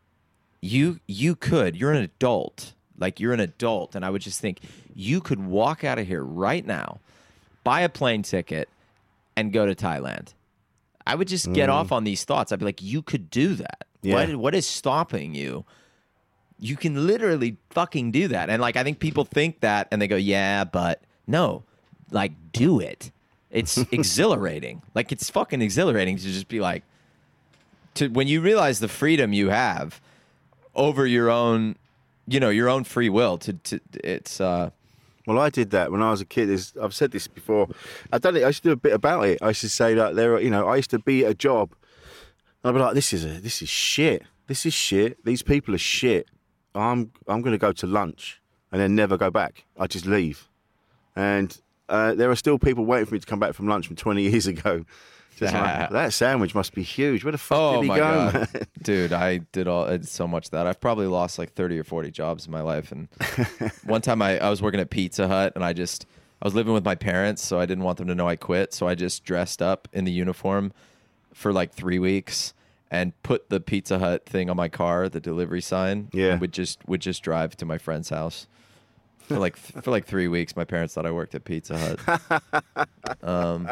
you you could. You're an adult. Like, you're an adult. And I would just think, you could walk out of here right now, buy a plane ticket, and go to Thailand. I would just get mm. off on these thoughts. I'd be like, you could do that. Yeah. What, what is stopping you? You can literally fucking do that. And, like, I think people think that, and they go, yeah, but no. Like, do it. It's exhilarating. Like, it's fucking exhilarating to just be like, to when you realize the freedom you have over your own, you know, your own free will. To, to it's, uh... Well, I did that when I was a kid. There's, I've said this before. I've done it. I used to do a bit about it. I used to say that there, are, you know, I used to be at a job, and I'd be like, this is a, this is shit. This is shit. These people are shit. I'm I'm going to go to lunch and then never go back. I just leave. And uh, there are still people waiting for me to come back from lunch from twenty years ago. Just like, that sandwich must be huge. Where the fuck oh did he my go? God. Dude, I did all I did so much of that. I've probably lost like thirty or forty jobs in my life. And one time I, I was working at Pizza Hut, and I just, I was living with my parents, so I didn't want them to know I quit. So I just dressed up in the uniform for like three weeks. And put the Pizza Hut thing on my car, the delivery sign. Yeah. And would just would just drive to my friend's house for like for like three weeks. My parents thought I worked at Pizza Hut. Um,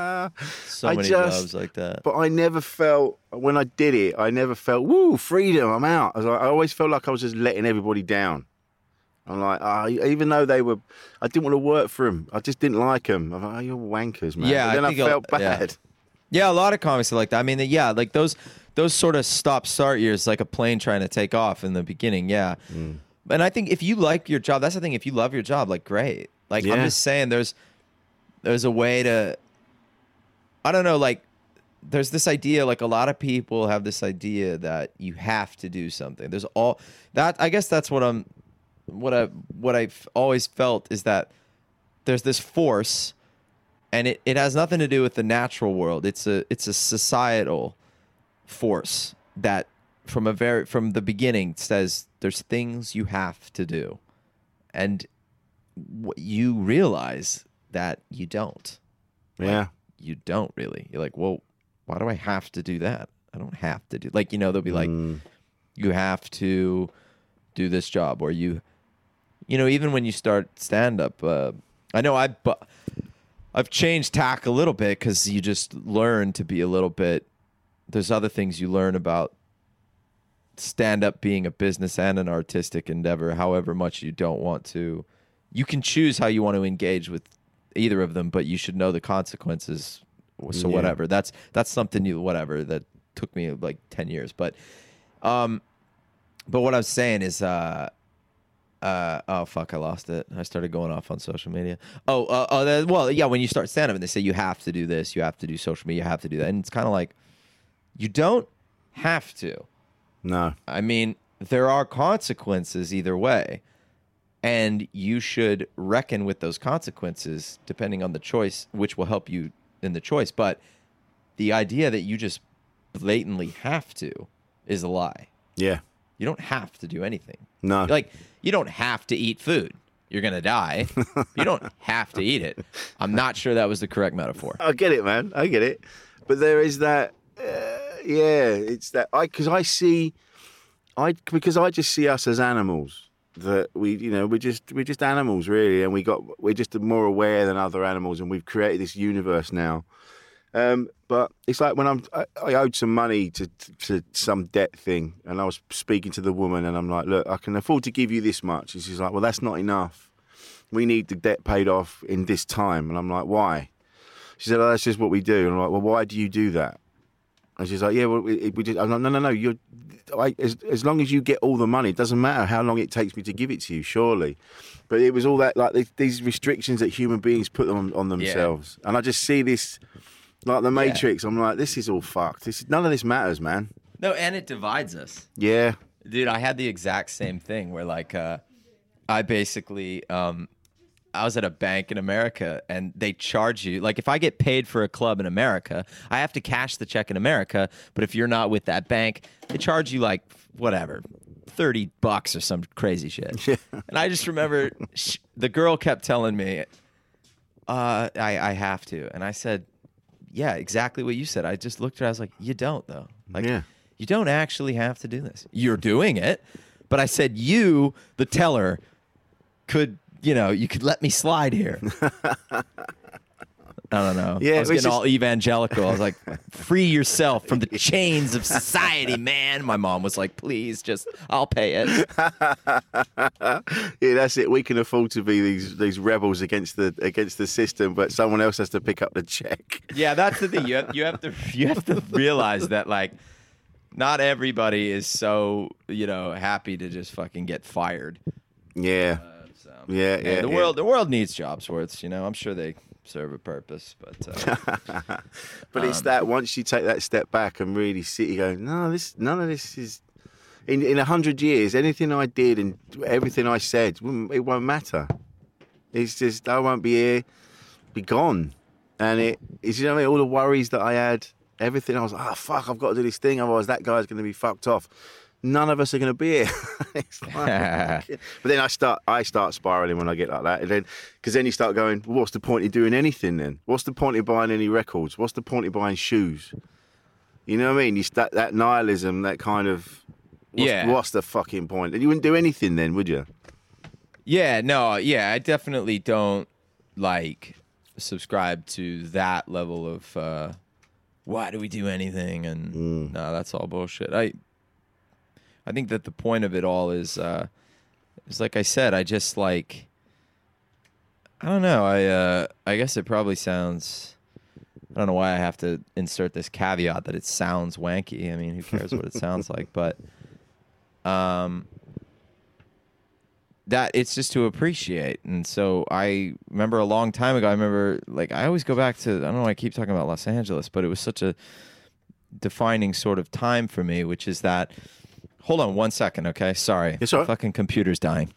so I many just, jobs like that. But I never felt when I did it. I never felt woo freedom. I'm out. I, was like, I always felt like I was just letting everybody down. I'm like, oh, even though they were, I didn't want to work for them. I just didn't like them. I'm like, oh, you're wankers, man. Yeah, but then I, I think felt I'll, bad. Yeah. Yeah, a lot of comics are like that. I mean, yeah, like those those sort of stop-start years, like a plane trying to take off in the beginning, yeah. Mm. And I think if you like your job, that's the thing. If you love your job, like, great. Like, yeah. I'm just saying there's there's a way to, I don't know, like, there's this idea, like, a lot of people have this idea that you have to do something. There's all, that, I guess that's what I'm, what I, what I've always felt is that there's this force. And it, it has nothing to do with the natural world. It's a it's a societal force that from a very from the beginning says there's things you have to do, and you realize that you don't. Yeah, like, you don't really. You're like, well, why do I have to do that? I don't have to do. Like, you know, they'll be like, mm. you have to do this job, or you, you know, even when you start stand up. Uh, I know I, bu- I've changed tack a little bit because you just learn to be a little bit. There's other things you learn about stand-up being a business and an artistic endeavor, however much you don't want to. You can choose how you want to engage with either of them, but you should know the consequences. So Yeah. whatever. That's that's something you whatever that took me like ten years. But um but what I was saying is uh uh oh fuck, I lost it. I started going off on social media. Oh uh, uh the, well yeah, when you start stand-up and they say you have to do this, you have to do social media, you have to do that. And it's kind of like you don't have to. No. I mean, there are consequences either way. And you should reckon with those consequences depending on the choice, which will help you in the choice. But the idea that you just blatantly have to is a lie. Yeah. You don't have to do anything. No. Like, you don't have to eat food. You're going to die. You don't have to eat it. I'm not sure that was the correct metaphor. I get it, man. I get it. But there is that, uh, yeah, it's that, I because I see, I because I just see us as animals. That we, you know, we're just we're just animals, really, and we got we're just more aware than other animals, and we've created this universe now. Um, but it's like when I'm I, I owed some money to, to to some debt thing, and I was speaking to the woman, and I'm like, look, I can afford to give you this much, and she's like, well, that's not enough. We need the debt paid off in this time, and I'm like, why? She said, oh, that's just what we do, and I'm like, well, why do you do that? And she's like, yeah, well, we, we just. I'm like, no, no, no, you're. I, as, as long as you get all the money, it doesn't matter how long it takes me to give it to you, surely. But it was all that, like, these, these restrictions that human beings put on, on themselves. Yeah. And I just see this, like the Matrix, yeah. I'm like, this is all fucked. This, none of this matters, man. No, and it divides us. Yeah. Dude, I had the exact same thing where, like, uh, I basically, um, I was at a bank in America, and they charge you, like, if I get paid for a club in America, I have to cash the check in America, but if you're not with that bank, they charge you, like, whatever, thirty bucks or some crazy shit. Yeah. And I just remember sh- the girl kept telling me, uh, I, I have to. And I said, yeah, exactly what you said. I just looked at her, I was like, you don't, though. Like, yeah. You don't actually have to do this. You're doing it. But I said, you, the teller, could... You know, you could let me slide here. I don't know. Yeah, I was getting is... all evangelical. I was like, free yourself from the chains of society, man. My mom was like, please, just, I'll pay it. Yeah, that's it. We can afford to be these these rebels against the against the system, but someone else has to pick up the check. Yeah, that's the thing. You have, you have to you have to realize that, like, not everybody is so, you know, happy to just fucking get fired. Yeah. Uh, so, yeah, yeah. The yeah. world, the world needs jobs where it's, you know, I'm sure they serve a purpose, but. Uh, but it's um, that once you take that step back and really sit, you go, no, this, none of this is. In in a hundred years, anything I did and everything I said, it won't matter. It's just I won't be here, be gone, and it. It's, you know what I mean? All the worries that I had, everything. I was like, oh fuck, I've got to do this thing, otherwise that guy's going to be fucked off. None of us are going to be here. It's like, but then I start, I start spiraling when I get like that, and then because then you start going, well, what's the point of doing anything then? What's the point of buying any records? What's the point of buying shoes? You know what I mean? You start that nihilism, that kind of. What's, yeah. What's the fucking point? And you wouldn't do anything then, would you? Yeah, no, yeah, I definitely don't like subscribe to that level of uh, why do we do anything? And mm. no, that's all bullshit. I I think that the point of it all is uh, is like I said, I just like I don't know. I uh, I guess it probably sounds. I don't know why I have to insert this caveat that it sounds wanky. I mean, who cares what it sounds like? But um, that it's just to appreciate. And so I remember a long time ago, I remember, like, I always go back to, I don't know why I keep talking about Los Angeles, but it was such a defining sort of time for me, which is that, hold on one second, okay? Sorry. It's all right. Fucking computer's dying.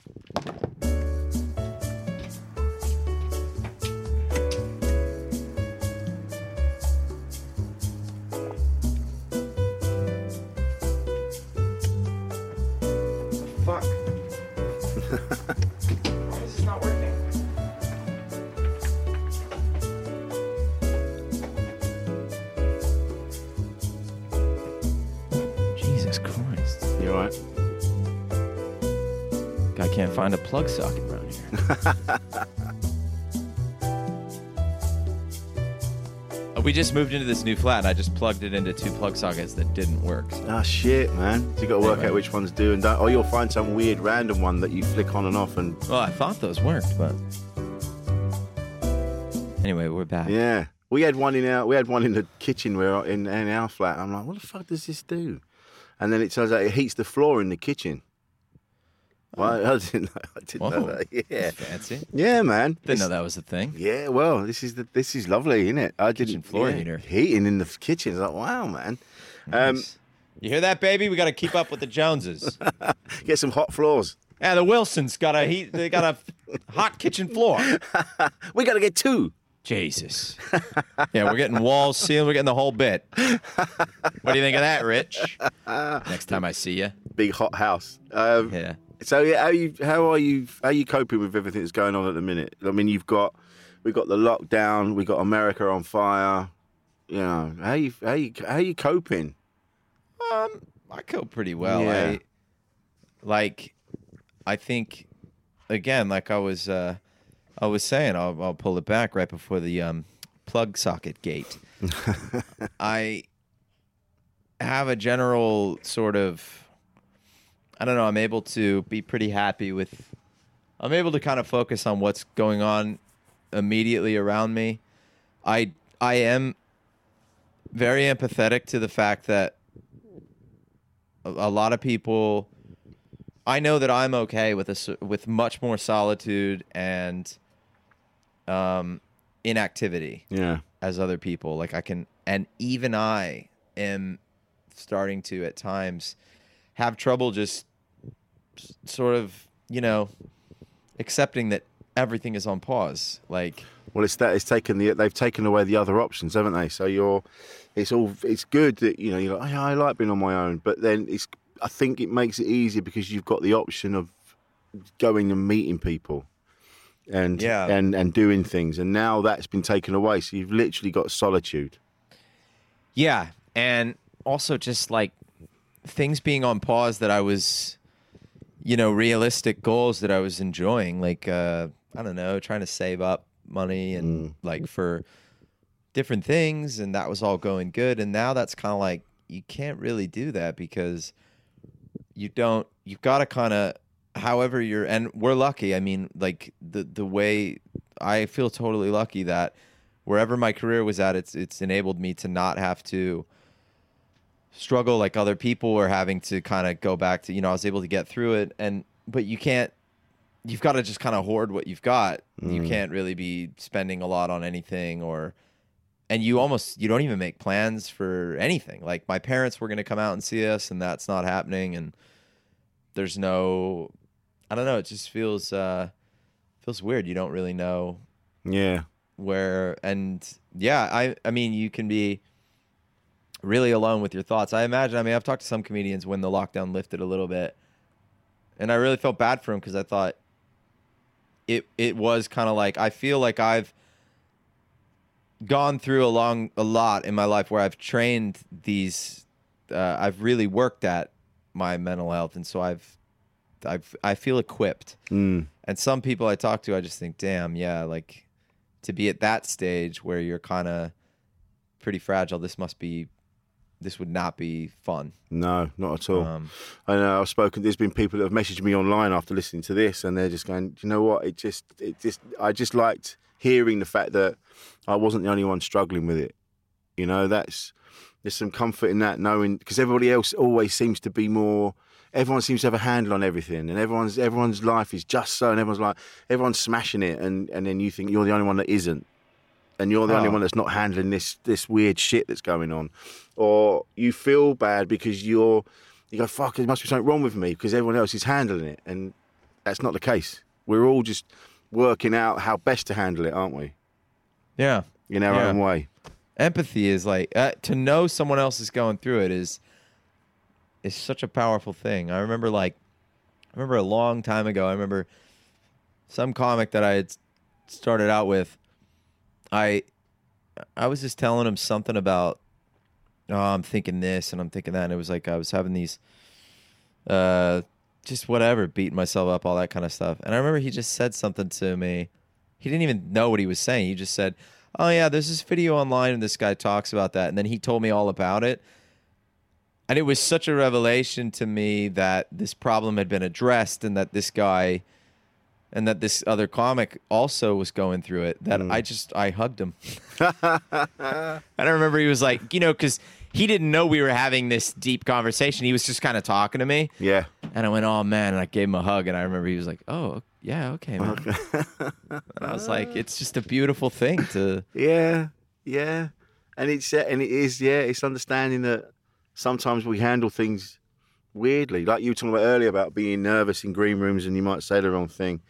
Fuck. Why is this not working? Jesus Christ. You alright? Guy can't find a plug socket around here. We just moved into this new flat, and I just plugged it into two plug sockets that didn't work. So. Oh shit, man! So you got to work anyway. out which ones do and don't. Or you'll find some weird random one that you flick on and off. And well, I thought those worked, but anyway, we're back. Yeah, we had one in our we had one in the kitchen where in, in our flat. I'm like, what the fuck does this do? And then it turns out it heats the floor in the kitchen. Well, I didn't know, I didn't Whoa, know that. Yeah, that's fancy. Yeah, man. Didn't know that was a thing. Yeah, well, this is the, this is lovely, isn't it? I Kitchen floor yeah, heater. Heating in the kitchen. It's like, wow, man. Nice. Um, you hear that, baby? We got to keep up with the Joneses. Get some hot floors. Yeah, the Wilsons got a heat. They got a hot kitchen floor. We got to get two. Jesus. Yeah, we're getting walls sealed. We're getting the whole bit. What do you think of that, Rich? Next time I see you. Big hot house. Um, yeah. So yeah, how you how are you how are you coping with everything that's going on at the minute? I mean, you've got we've got the lockdown, we've got America on fire. You know, how you how you how you coping? Um, I cope pretty well. Yeah. I like. I think again, like I was uh, I was saying, I'll, I'll pull it back right before the um, plug socket gate. I have a general sort of. I don't know, I'm able to be pretty happy with, I'm able to kind of focus on what's going on immediately around me. I I am very empathetic to the fact that a, a lot of people, I know that I'm okay with a, with much more solitude and um, inactivity yeah. as other people. Like I can, and even I am starting to at times have trouble just sort of, you know, accepting that everything is on pause. Like, well, it's that it's taken the they've taken away the other options, haven't they? So you're, it's all it's good that you know you're like, oh, yeah, I like being on my own, but then it's I think it makes it easier because you've got the option of going and meeting people, and yeah. and and doing things, and now that's been taken away. So you've literally got solitude. Yeah, and also just like things being on pause that I was. You know, realistic goals that I was enjoying, like, uh, I don't know, trying to save up money and Mm. like for different things. And that was all going good. And now that's kind of like, you can't really do that because you don't, you've got to kind of, however you're, and we're lucky. I mean, like the, the way I feel totally lucky that wherever my career was at, it's, it's enabled me to not have to struggle like other people are having to kind of go back to, you know, I was able to get through it. And, but you can't, you've got to just kind of hoard what you've got. Mm. You can't really be spending a lot on anything or, and you almost, you don't even make plans for anything. Like my parents were going to come out and see us and that's not happening. And there's no, I don't know. It just feels, uh, feels weird. You don't really know. Yeah. Where, and yeah, I, I mean, you can be really alone with your thoughts. I imagine, I mean, I've talked to some comedians when the lockdown lifted a little bit, and I really felt bad for them because I thought it it was kind of like, I feel like I've gone through a long, a lot in my life where I've trained these, uh, I've really worked at my mental health, and so I've, I've, I feel equipped. Mm. And some people I talk to, I just think, damn, yeah, like to be at that stage where you're kind of pretty fragile, this must be, this would not be fun. No, not at all. Um, I know I've spoken, there's been people that have messaged me online after listening to this and they're just going, you know what, it just, it just, I just liked hearing the fact that I wasn't the only one struggling with it. You know, that's, there's some comfort in that knowing, because everybody else always seems to be more, everyone seems to have a handle on everything and everyone's, everyone's life is just so, and everyone's like, everyone's smashing it and, and then you think you're the only one that isn't. And you're the oh. only one that's not handling this this weird shit that's going on. Or you feel bad because you're, you go, fuck, there must be something wrong with me because everyone else is handling it. And that's not the case. We're all just working out how best to handle it, aren't we? Yeah. In our yeah. own way. Empathy is like, uh, to know someone else is going through it is is such a powerful thing. I remember like, I remember a long time ago, I remember some comic that I had started out with, I I was just telling him something about, oh, I'm thinking this and I'm thinking that. And it was like I was having these, uh, just whatever, beating myself up, all that kind of stuff. And I remember he just said something to me. He didn't even know what he was saying. He just said, oh yeah, there's this video online and this guy talks about that. And then he told me all about it. And it was such a revelation to me that this problem had been addressed and that this guy and that this other comic also was going through it, that mm. I just, I hugged him. And I remember he was like, you know, because he didn't know we were having this deep conversation. He was just kind of talking to me. Yeah. And I went, oh, man. And I gave him a hug. And I remember he was like, oh, yeah, okay, man. And I was like, it's just a beautiful thing to... Yeah, yeah. And it's and it is, yeah, it's understanding that sometimes we handle things weirdly. Like you were talking about earlier about being nervous in green rooms and you might say the wrong thing.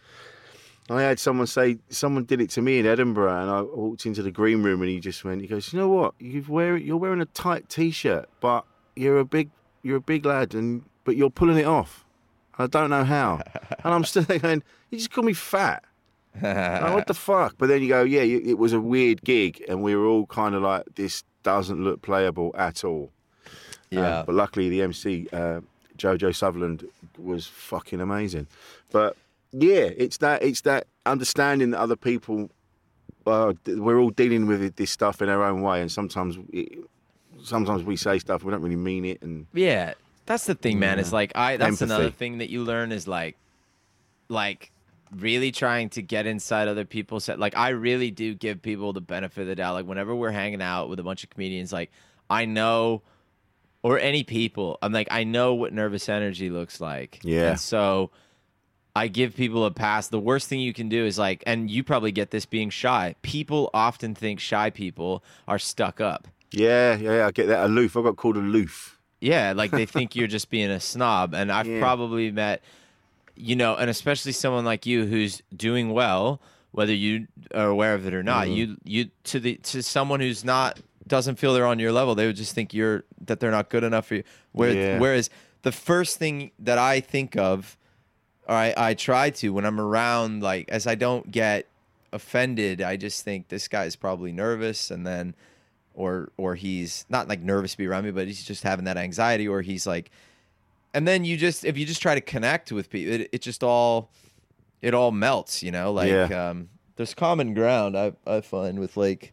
I had someone say, someone did it to me in Edinburgh, and I walked into the green room, and he just went, he goes, you know what, you've wear, you're wearing a tight T-shirt, but you're a big, you're a big lad, and but you're pulling it off. I don't know how. And I'm still going, you just call me fat. Like, what the fuck? But then you go, yeah, it was a weird gig, and we were all kind of like, this doesn't look playable at all. Yeah. Uh, but luckily, the M C, uh, Jojo Sutherland, was fucking amazing. But yeah, it's that it's that understanding that other people, uh, we're all dealing with this stuff in our own way, and sometimes it, sometimes we say stuff we don't really mean it, and yeah, that's the thing, man. Yeah. It's like I that's Empathy. Another thing that you learn is like, like really trying to get inside other people's set. Like I really do give people the benefit of the doubt. Like whenever we're hanging out with a bunch of comedians, like I know, or any people, I'm like I know what nervous energy looks like. Yeah, and so I give people a pass. The worst thing you can do is like, and you probably get this being shy. People often think shy people are stuck up. Yeah, yeah, I get that. Aloof. I got called aloof. Yeah, like they think you're just being a snob. And I've yeah. probably met, you know, and especially someone like you who's doing well, whether you are aware of it or not. Mm. You, you to the to someone who's not doesn't feel they're on your level, they would just think you're that they're not good enough for you. Whereas, yeah. whereas the first thing that I think of. Or I, I try to when I'm around, like, as I don't get offended, I just think this guy's probably nervous, and then, or or he's not like nervous to be around me, but he's just having that anxiety, or he's like, and then you just, if you just try to connect with people, it, it just all, it all melts, you know, like, yeah. um, there's common ground I, I find with like,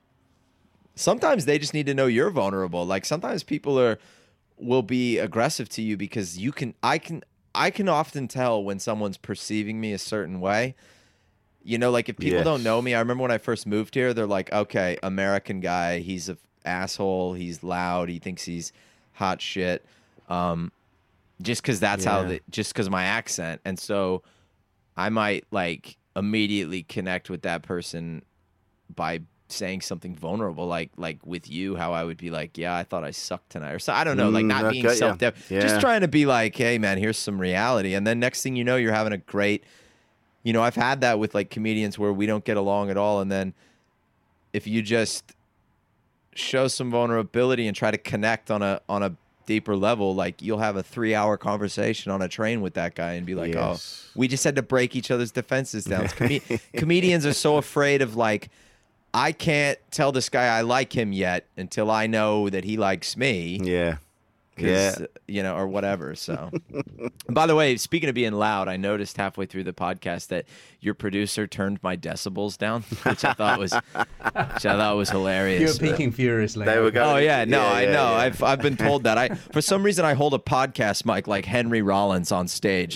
sometimes they just need to know you're vulnerable. Like sometimes people are, will be aggressive to you because you can, I can, I can often tell when someone's perceiving me a certain way. You know, like if people yes. don't know me, I remember when I first moved here, they're like, okay, American guy, he's an asshole, he's loud, he thinks he's hot shit. Um, just because that's yeah. how, the, just because my accent. And so I might like immediately connect with that person by saying something vulnerable, like like with you, how I would be like, yeah, I thought I sucked tonight, or so I don't know, like not mm, being okay, self-dev, yeah. just trying to be like, hey man, here's some reality, and then next thing you know, you're having a great, you know, I've had that with like comedians where we don't get along at all, and then if you just show some vulnerability and try to connect on a on a deeper level, like you'll have a three hour conversation on a train with that guy and be like, yes. oh, we just had to break each other's defenses down. Com- comedians are so afraid of like, I can't tell this guy I like him yet until I know that he likes me. Yeah. Yeah. You know, or whatever. So, and by the way, speaking of being loud, I noticed halfway through the podcast that your producer turned my decibels down, which I thought was, which I thought was hilarious. You were peaking furiously. They were going, oh yeah, no, yeah, I yeah, know. Yeah. I've I've been told that. I for some reason I hold a podcast mic like Henry Rollins on stage.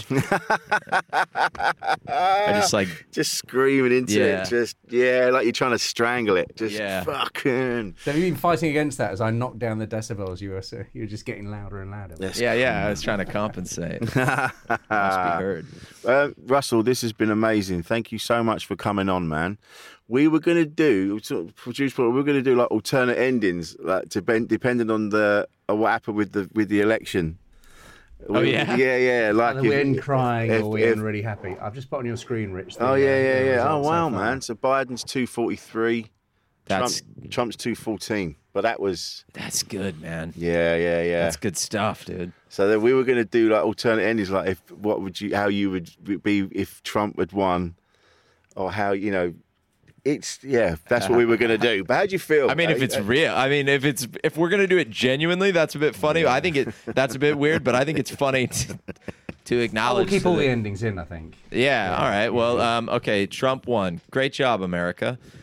I just like just screaming into yeah. it, just yeah, like you're trying to strangle it. Just yeah. fucking. So you've been fighting against that as I knocked down the decibels. You were so you were just getting louder and louder. Yes. Yeah, yeah. I was trying to compensate. Must be heard. Uh, Russell, this has been amazing. Thank you so much for coming on, man. We were going to do, produce, we were going to do like alternate endings, like to ben, depending on the uh, what happened with the with the election. Oh we, yeah, yeah, yeah. Like Either we're in crying if, or we're if, in really happy. I've just put on your screen, Rich. The, oh yeah, yeah, uh, yeah. Oh wow, so man. So Biden's two forty-three. That's Trump, Trump's two fourteen. But that was that's good, man. Yeah, yeah, yeah. That's good stuff, dude. So then we were going to do like alternate endings, like if what would you, how you would be if Trump had won, or how you know, it's yeah, that's what we were going to do. But how do you feel? I mean, if it's real, I mean, if it's if we're going to do it genuinely, that's a bit funny. I think it that's a bit weird, but I think it's funny to, to acknowledge. We'll keep all that, the endings in, I think. Yeah. All right. Well, um, okay. Trump won. Great job, America.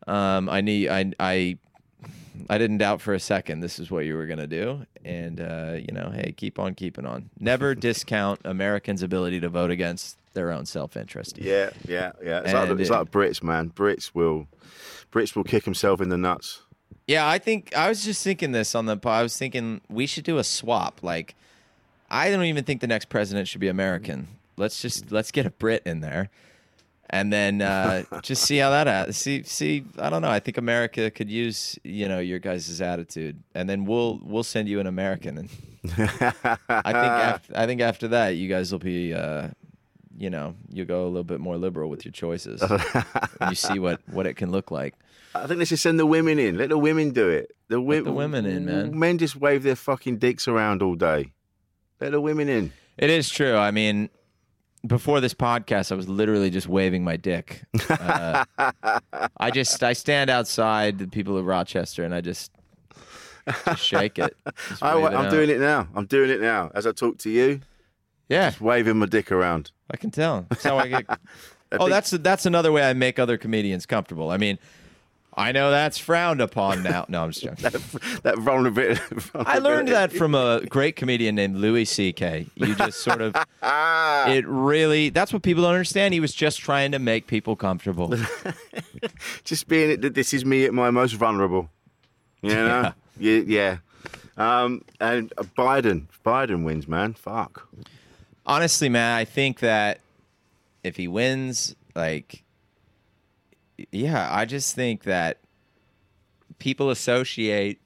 Um, I need I I I didn't doubt for a second this is what you were gonna do, and uh, you know, hey, keep on keeping on. Never discount Americans' ability to vote against their own self-interest. Yeah, yeah, yeah. It's, like, it's it, like Brits, man. Brits will, Brits will kick himself in the nuts. Yeah, I think I was just thinking this on the. I was thinking we should do a swap. Like, I don't even think the next president should be American. Let's just let's get a Brit in there. And then uh, just see how that at see see I don't know. I think America could use you know your guys' attitude, and then we'll we'll send you an American. And I think after, I think after that you guys will be uh, you know you go a little bit more liberal with your choices. And you see what, what it can look like. I think let's just send the women in. Let the women do it. The, wi- Let the women in, man. Men just wave their fucking dicks around all day. Let the women in. It is true. I mean. Before this podcast, I was literally just waving my dick. Uh, I just I stand outside the people of Rochester and I just, just shake it. Just I, wave it I'm out. doing it now. I'm doing it now. As I talk to you, Yeah, just waving my dick around. I can tell. That's how I get. Oh, that's that's another way I make other comedians comfortable. I mean, I know that's frowned upon now. No, I'm just joking. that, that vulnerability. I learned that from a great comedian named Louis C K. You just sort of, it really, that's what people don't understand. He was just trying to make people comfortable. Just being it that this is me at my most vulnerable. You know? Yeah. yeah. Um, and Biden. Biden wins, man. Fuck. Honestly, man, I think that if he wins, like, yeah, I just think that people associate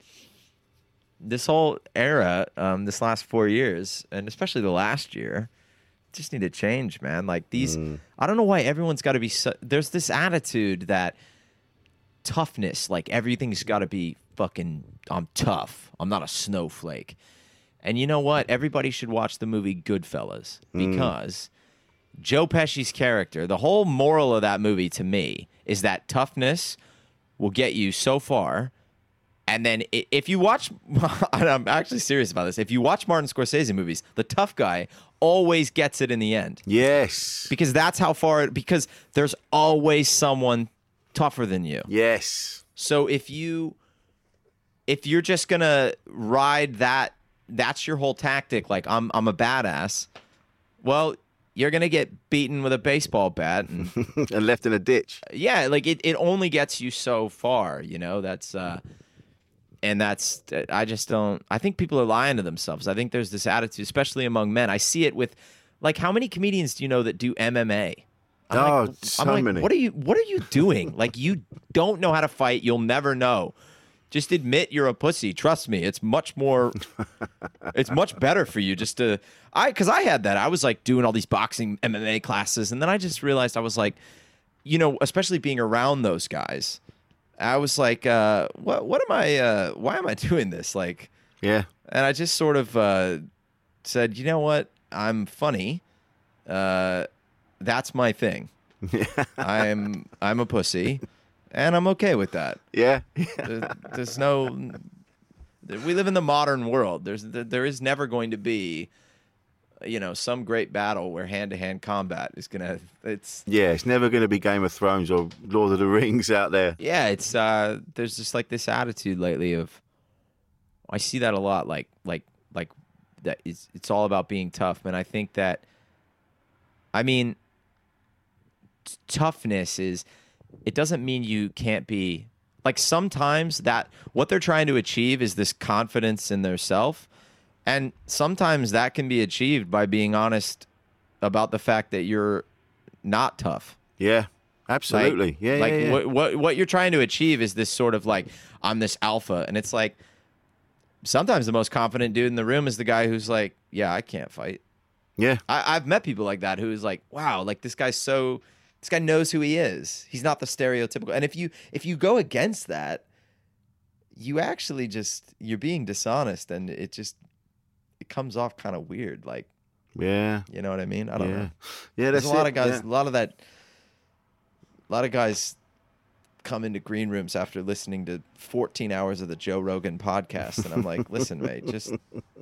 this whole era, um, this last four years, and especially the last year, just need to change, man. Like these, mm. I don't know why everyone's got to be. So, there's this attitude that toughness, like everything's got to be fucking. I'm tough. I'm not a snowflake. And you know what? Everybody should watch the movie Goodfellas because mm. Joe Pesci's character, the whole moral of that movie to me is that toughness will get you so far. And then if you watch, and I'm actually serious about this, if you watch Martin Scorsese movies, the tough guy always gets it in the end. Yes. Because that's how far, because there's always someone tougher than you. Yes. So if you, if you're just going to ride that, that's your whole tactic, like I'm I'm a badass, well, you're going to get beaten with a baseball bat. And, and left in a ditch. Yeah, like it, it only gets you so far, you know, that's, uh, and that's, I just don't, I think people are lying to themselves. I think there's this attitude, especially among men. I see it with, like, how many comedians do you know that do M M A? I'm oh, like, so I'm like, many. What are you, what are you doing? Like, you don't know how to fight. You'll never know. Just admit you're a pussy. Trust me. It's much more, it's much better for you just to, I, cause I had that. I was like doing all these boxing M M A classes. And then I just realized I was like, you know, especially being around those guys, I was like, uh, what, what am I, uh, why am I doing this? Like, yeah. And I just sort of, uh, said, you know what? I'm funny. Uh, that's my thing. I'm, I'm a pussy. And I'm okay with that. Yeah. there, there's no. We live in the modern world. There's there is never going to be, you know, some great battle where hand-to-hand combat is gonna. It's yeah. It's never going to be Game of Thrones or Lord of the Rings out there. Yeah. It's uh. There's just like this attitude lately of. I see that a lot. Like like like that. It's it's all about being tough, and I think that. I mean. T- toughness is. It doesn't mean you can't be like sometimes that what they're trying to achieve is this confidence in their self. And sometimes that can be achieved by being honest about the fact that you're not tough. Yeah, absolutely. Like, yeah, like yeah, yeah. What, what, what you're trying to achieve is this sort of like, I'm this alpha. And it's like, sometimes the most confident dude in the room is the guy who's like, yeah, I can't fight. Yeah. I, I've met people like that who's like, wow, like this guy's so... This guy knows who he is. He's not the stereotypical. And if you if you go against that, you actually just you're being dishonest, and it just it comes off kind of weird. Like, yeah, you know what I mean? I don't yeah. know. Yeah, there's that's a lot it. of guys. Yeah. A lot of that. A lot of guys come into green rooms after listening to fourteen hours of the Joe Rogan podcast, and I'm like, listen, mate, just.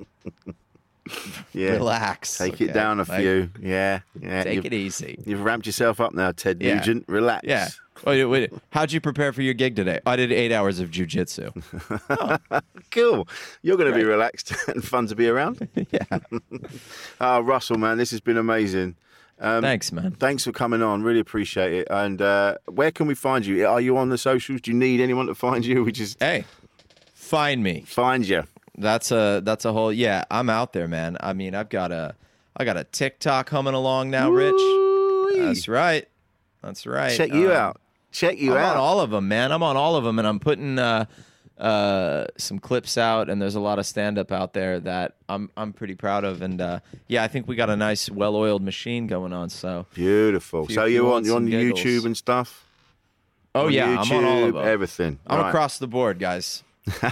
Yeah. Relax. Take okay? it down a like, few. Yeah. Yeah. Take you've, it easy. You've ramped yourself up now, Ted yeah. Nugent. Relax. Yeah. Wait, wait. How'd you prepare for your gig today? I did eight hours of jujitsu. Oh. Cool. You're going to be relaxed and fun to be around. Yeah. uh, Russell, man, this has been amazing. Um, Thanks, man. Thanks for coming on. Really appreciate it. And uh, where can we find you? Are you on the socials? Do you need anyone to find you? We just hey, find me. Find you. That's a that's a whole yeah. I'm out there, man. I mean, I've got a I got a TikTok humming along now, Rich. Woo-wee. That's right. That's right. Check you um, out. Check you I'm out. on all of them, man. I'm on all of them, and I'm putting uh, uh, some clips out, and there's a lot of stand-up out there that I'm I'm pretty proud of, and uh, yeah, I think we got a nice, well-oiled machine going on. So beautiful. you, so you you're want on you're on some giggles. YouTube and stuff. Oh on yeah, YouTube, I'm on all of them. Everything. I'm right. across the board, guys.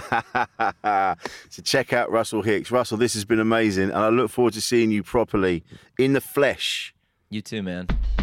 So check out Russell Hicks. Russell, this has been amazing, and I look forward to seeing you properly in the flesh. You too, man.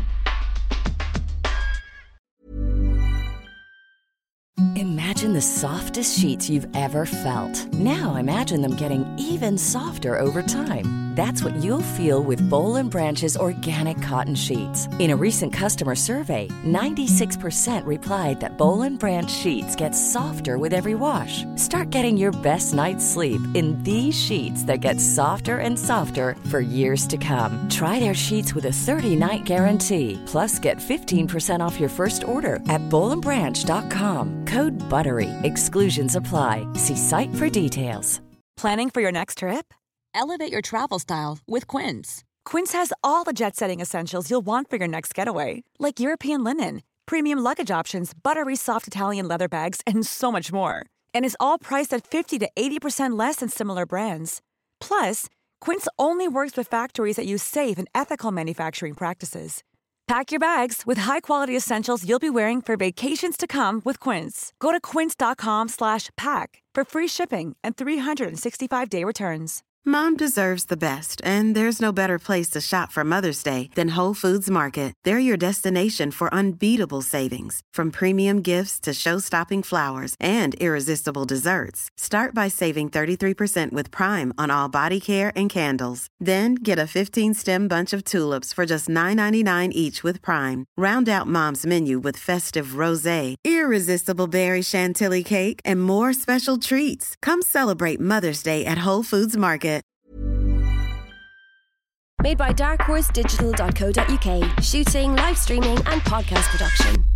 Imagine the softest sheets you've ever felt. Now imagine them getting even softer over time. That's what you'll feel with Boll and Branch's organic cotton sheets. In a recent customer survey, ninety-six percent replied that Boll and Branch sheets get softer with every wash. Start getting your best night's sleep in these sheets that get softer and softer for years to come. Try their sheets with a thirty-night guarantee. Plus, get fifteen percent off your first order at boll and branch dot com. Code BUTTERY. Exclusions apply. See site for details. Planning for your next trip? Elevate your travel style with Quince. Quince has all the jet-setting essentials you'll want for your next getaway, like European linen, premium luggage options, buttery soft Italian leather bags, and so much more. And is all priced at fifty to eighty percent less than similar brands. Plus, Quince only works with factories that use safe and ethical manufacturing practices. Pack your bags with high-quality essentials you'll be wearing for vacations to come with Quince. Go to quince.com slash pack for free shipping and three sixty-five day returns. Mom deserves the best, and there's no better place to shop for Mother's Day than Whole Foods Market. They're your destination for unbeatable savings, from premium gifts to show-stopping flowers and irresistible desserts. Start by saving thirty-three percent with Prime on all body care and candles. Then get a fifteen-stem bunch of tulips for just nine ninety-nine each with Prime. Round out Mom's menu with festive rosé, irresistible berry chantilly cake, and more special treats. Come celebrate Mother's Day at Whole Foods Market. Made by dark horse digital dot co dot uk. Shooting, live streaming and podcast production.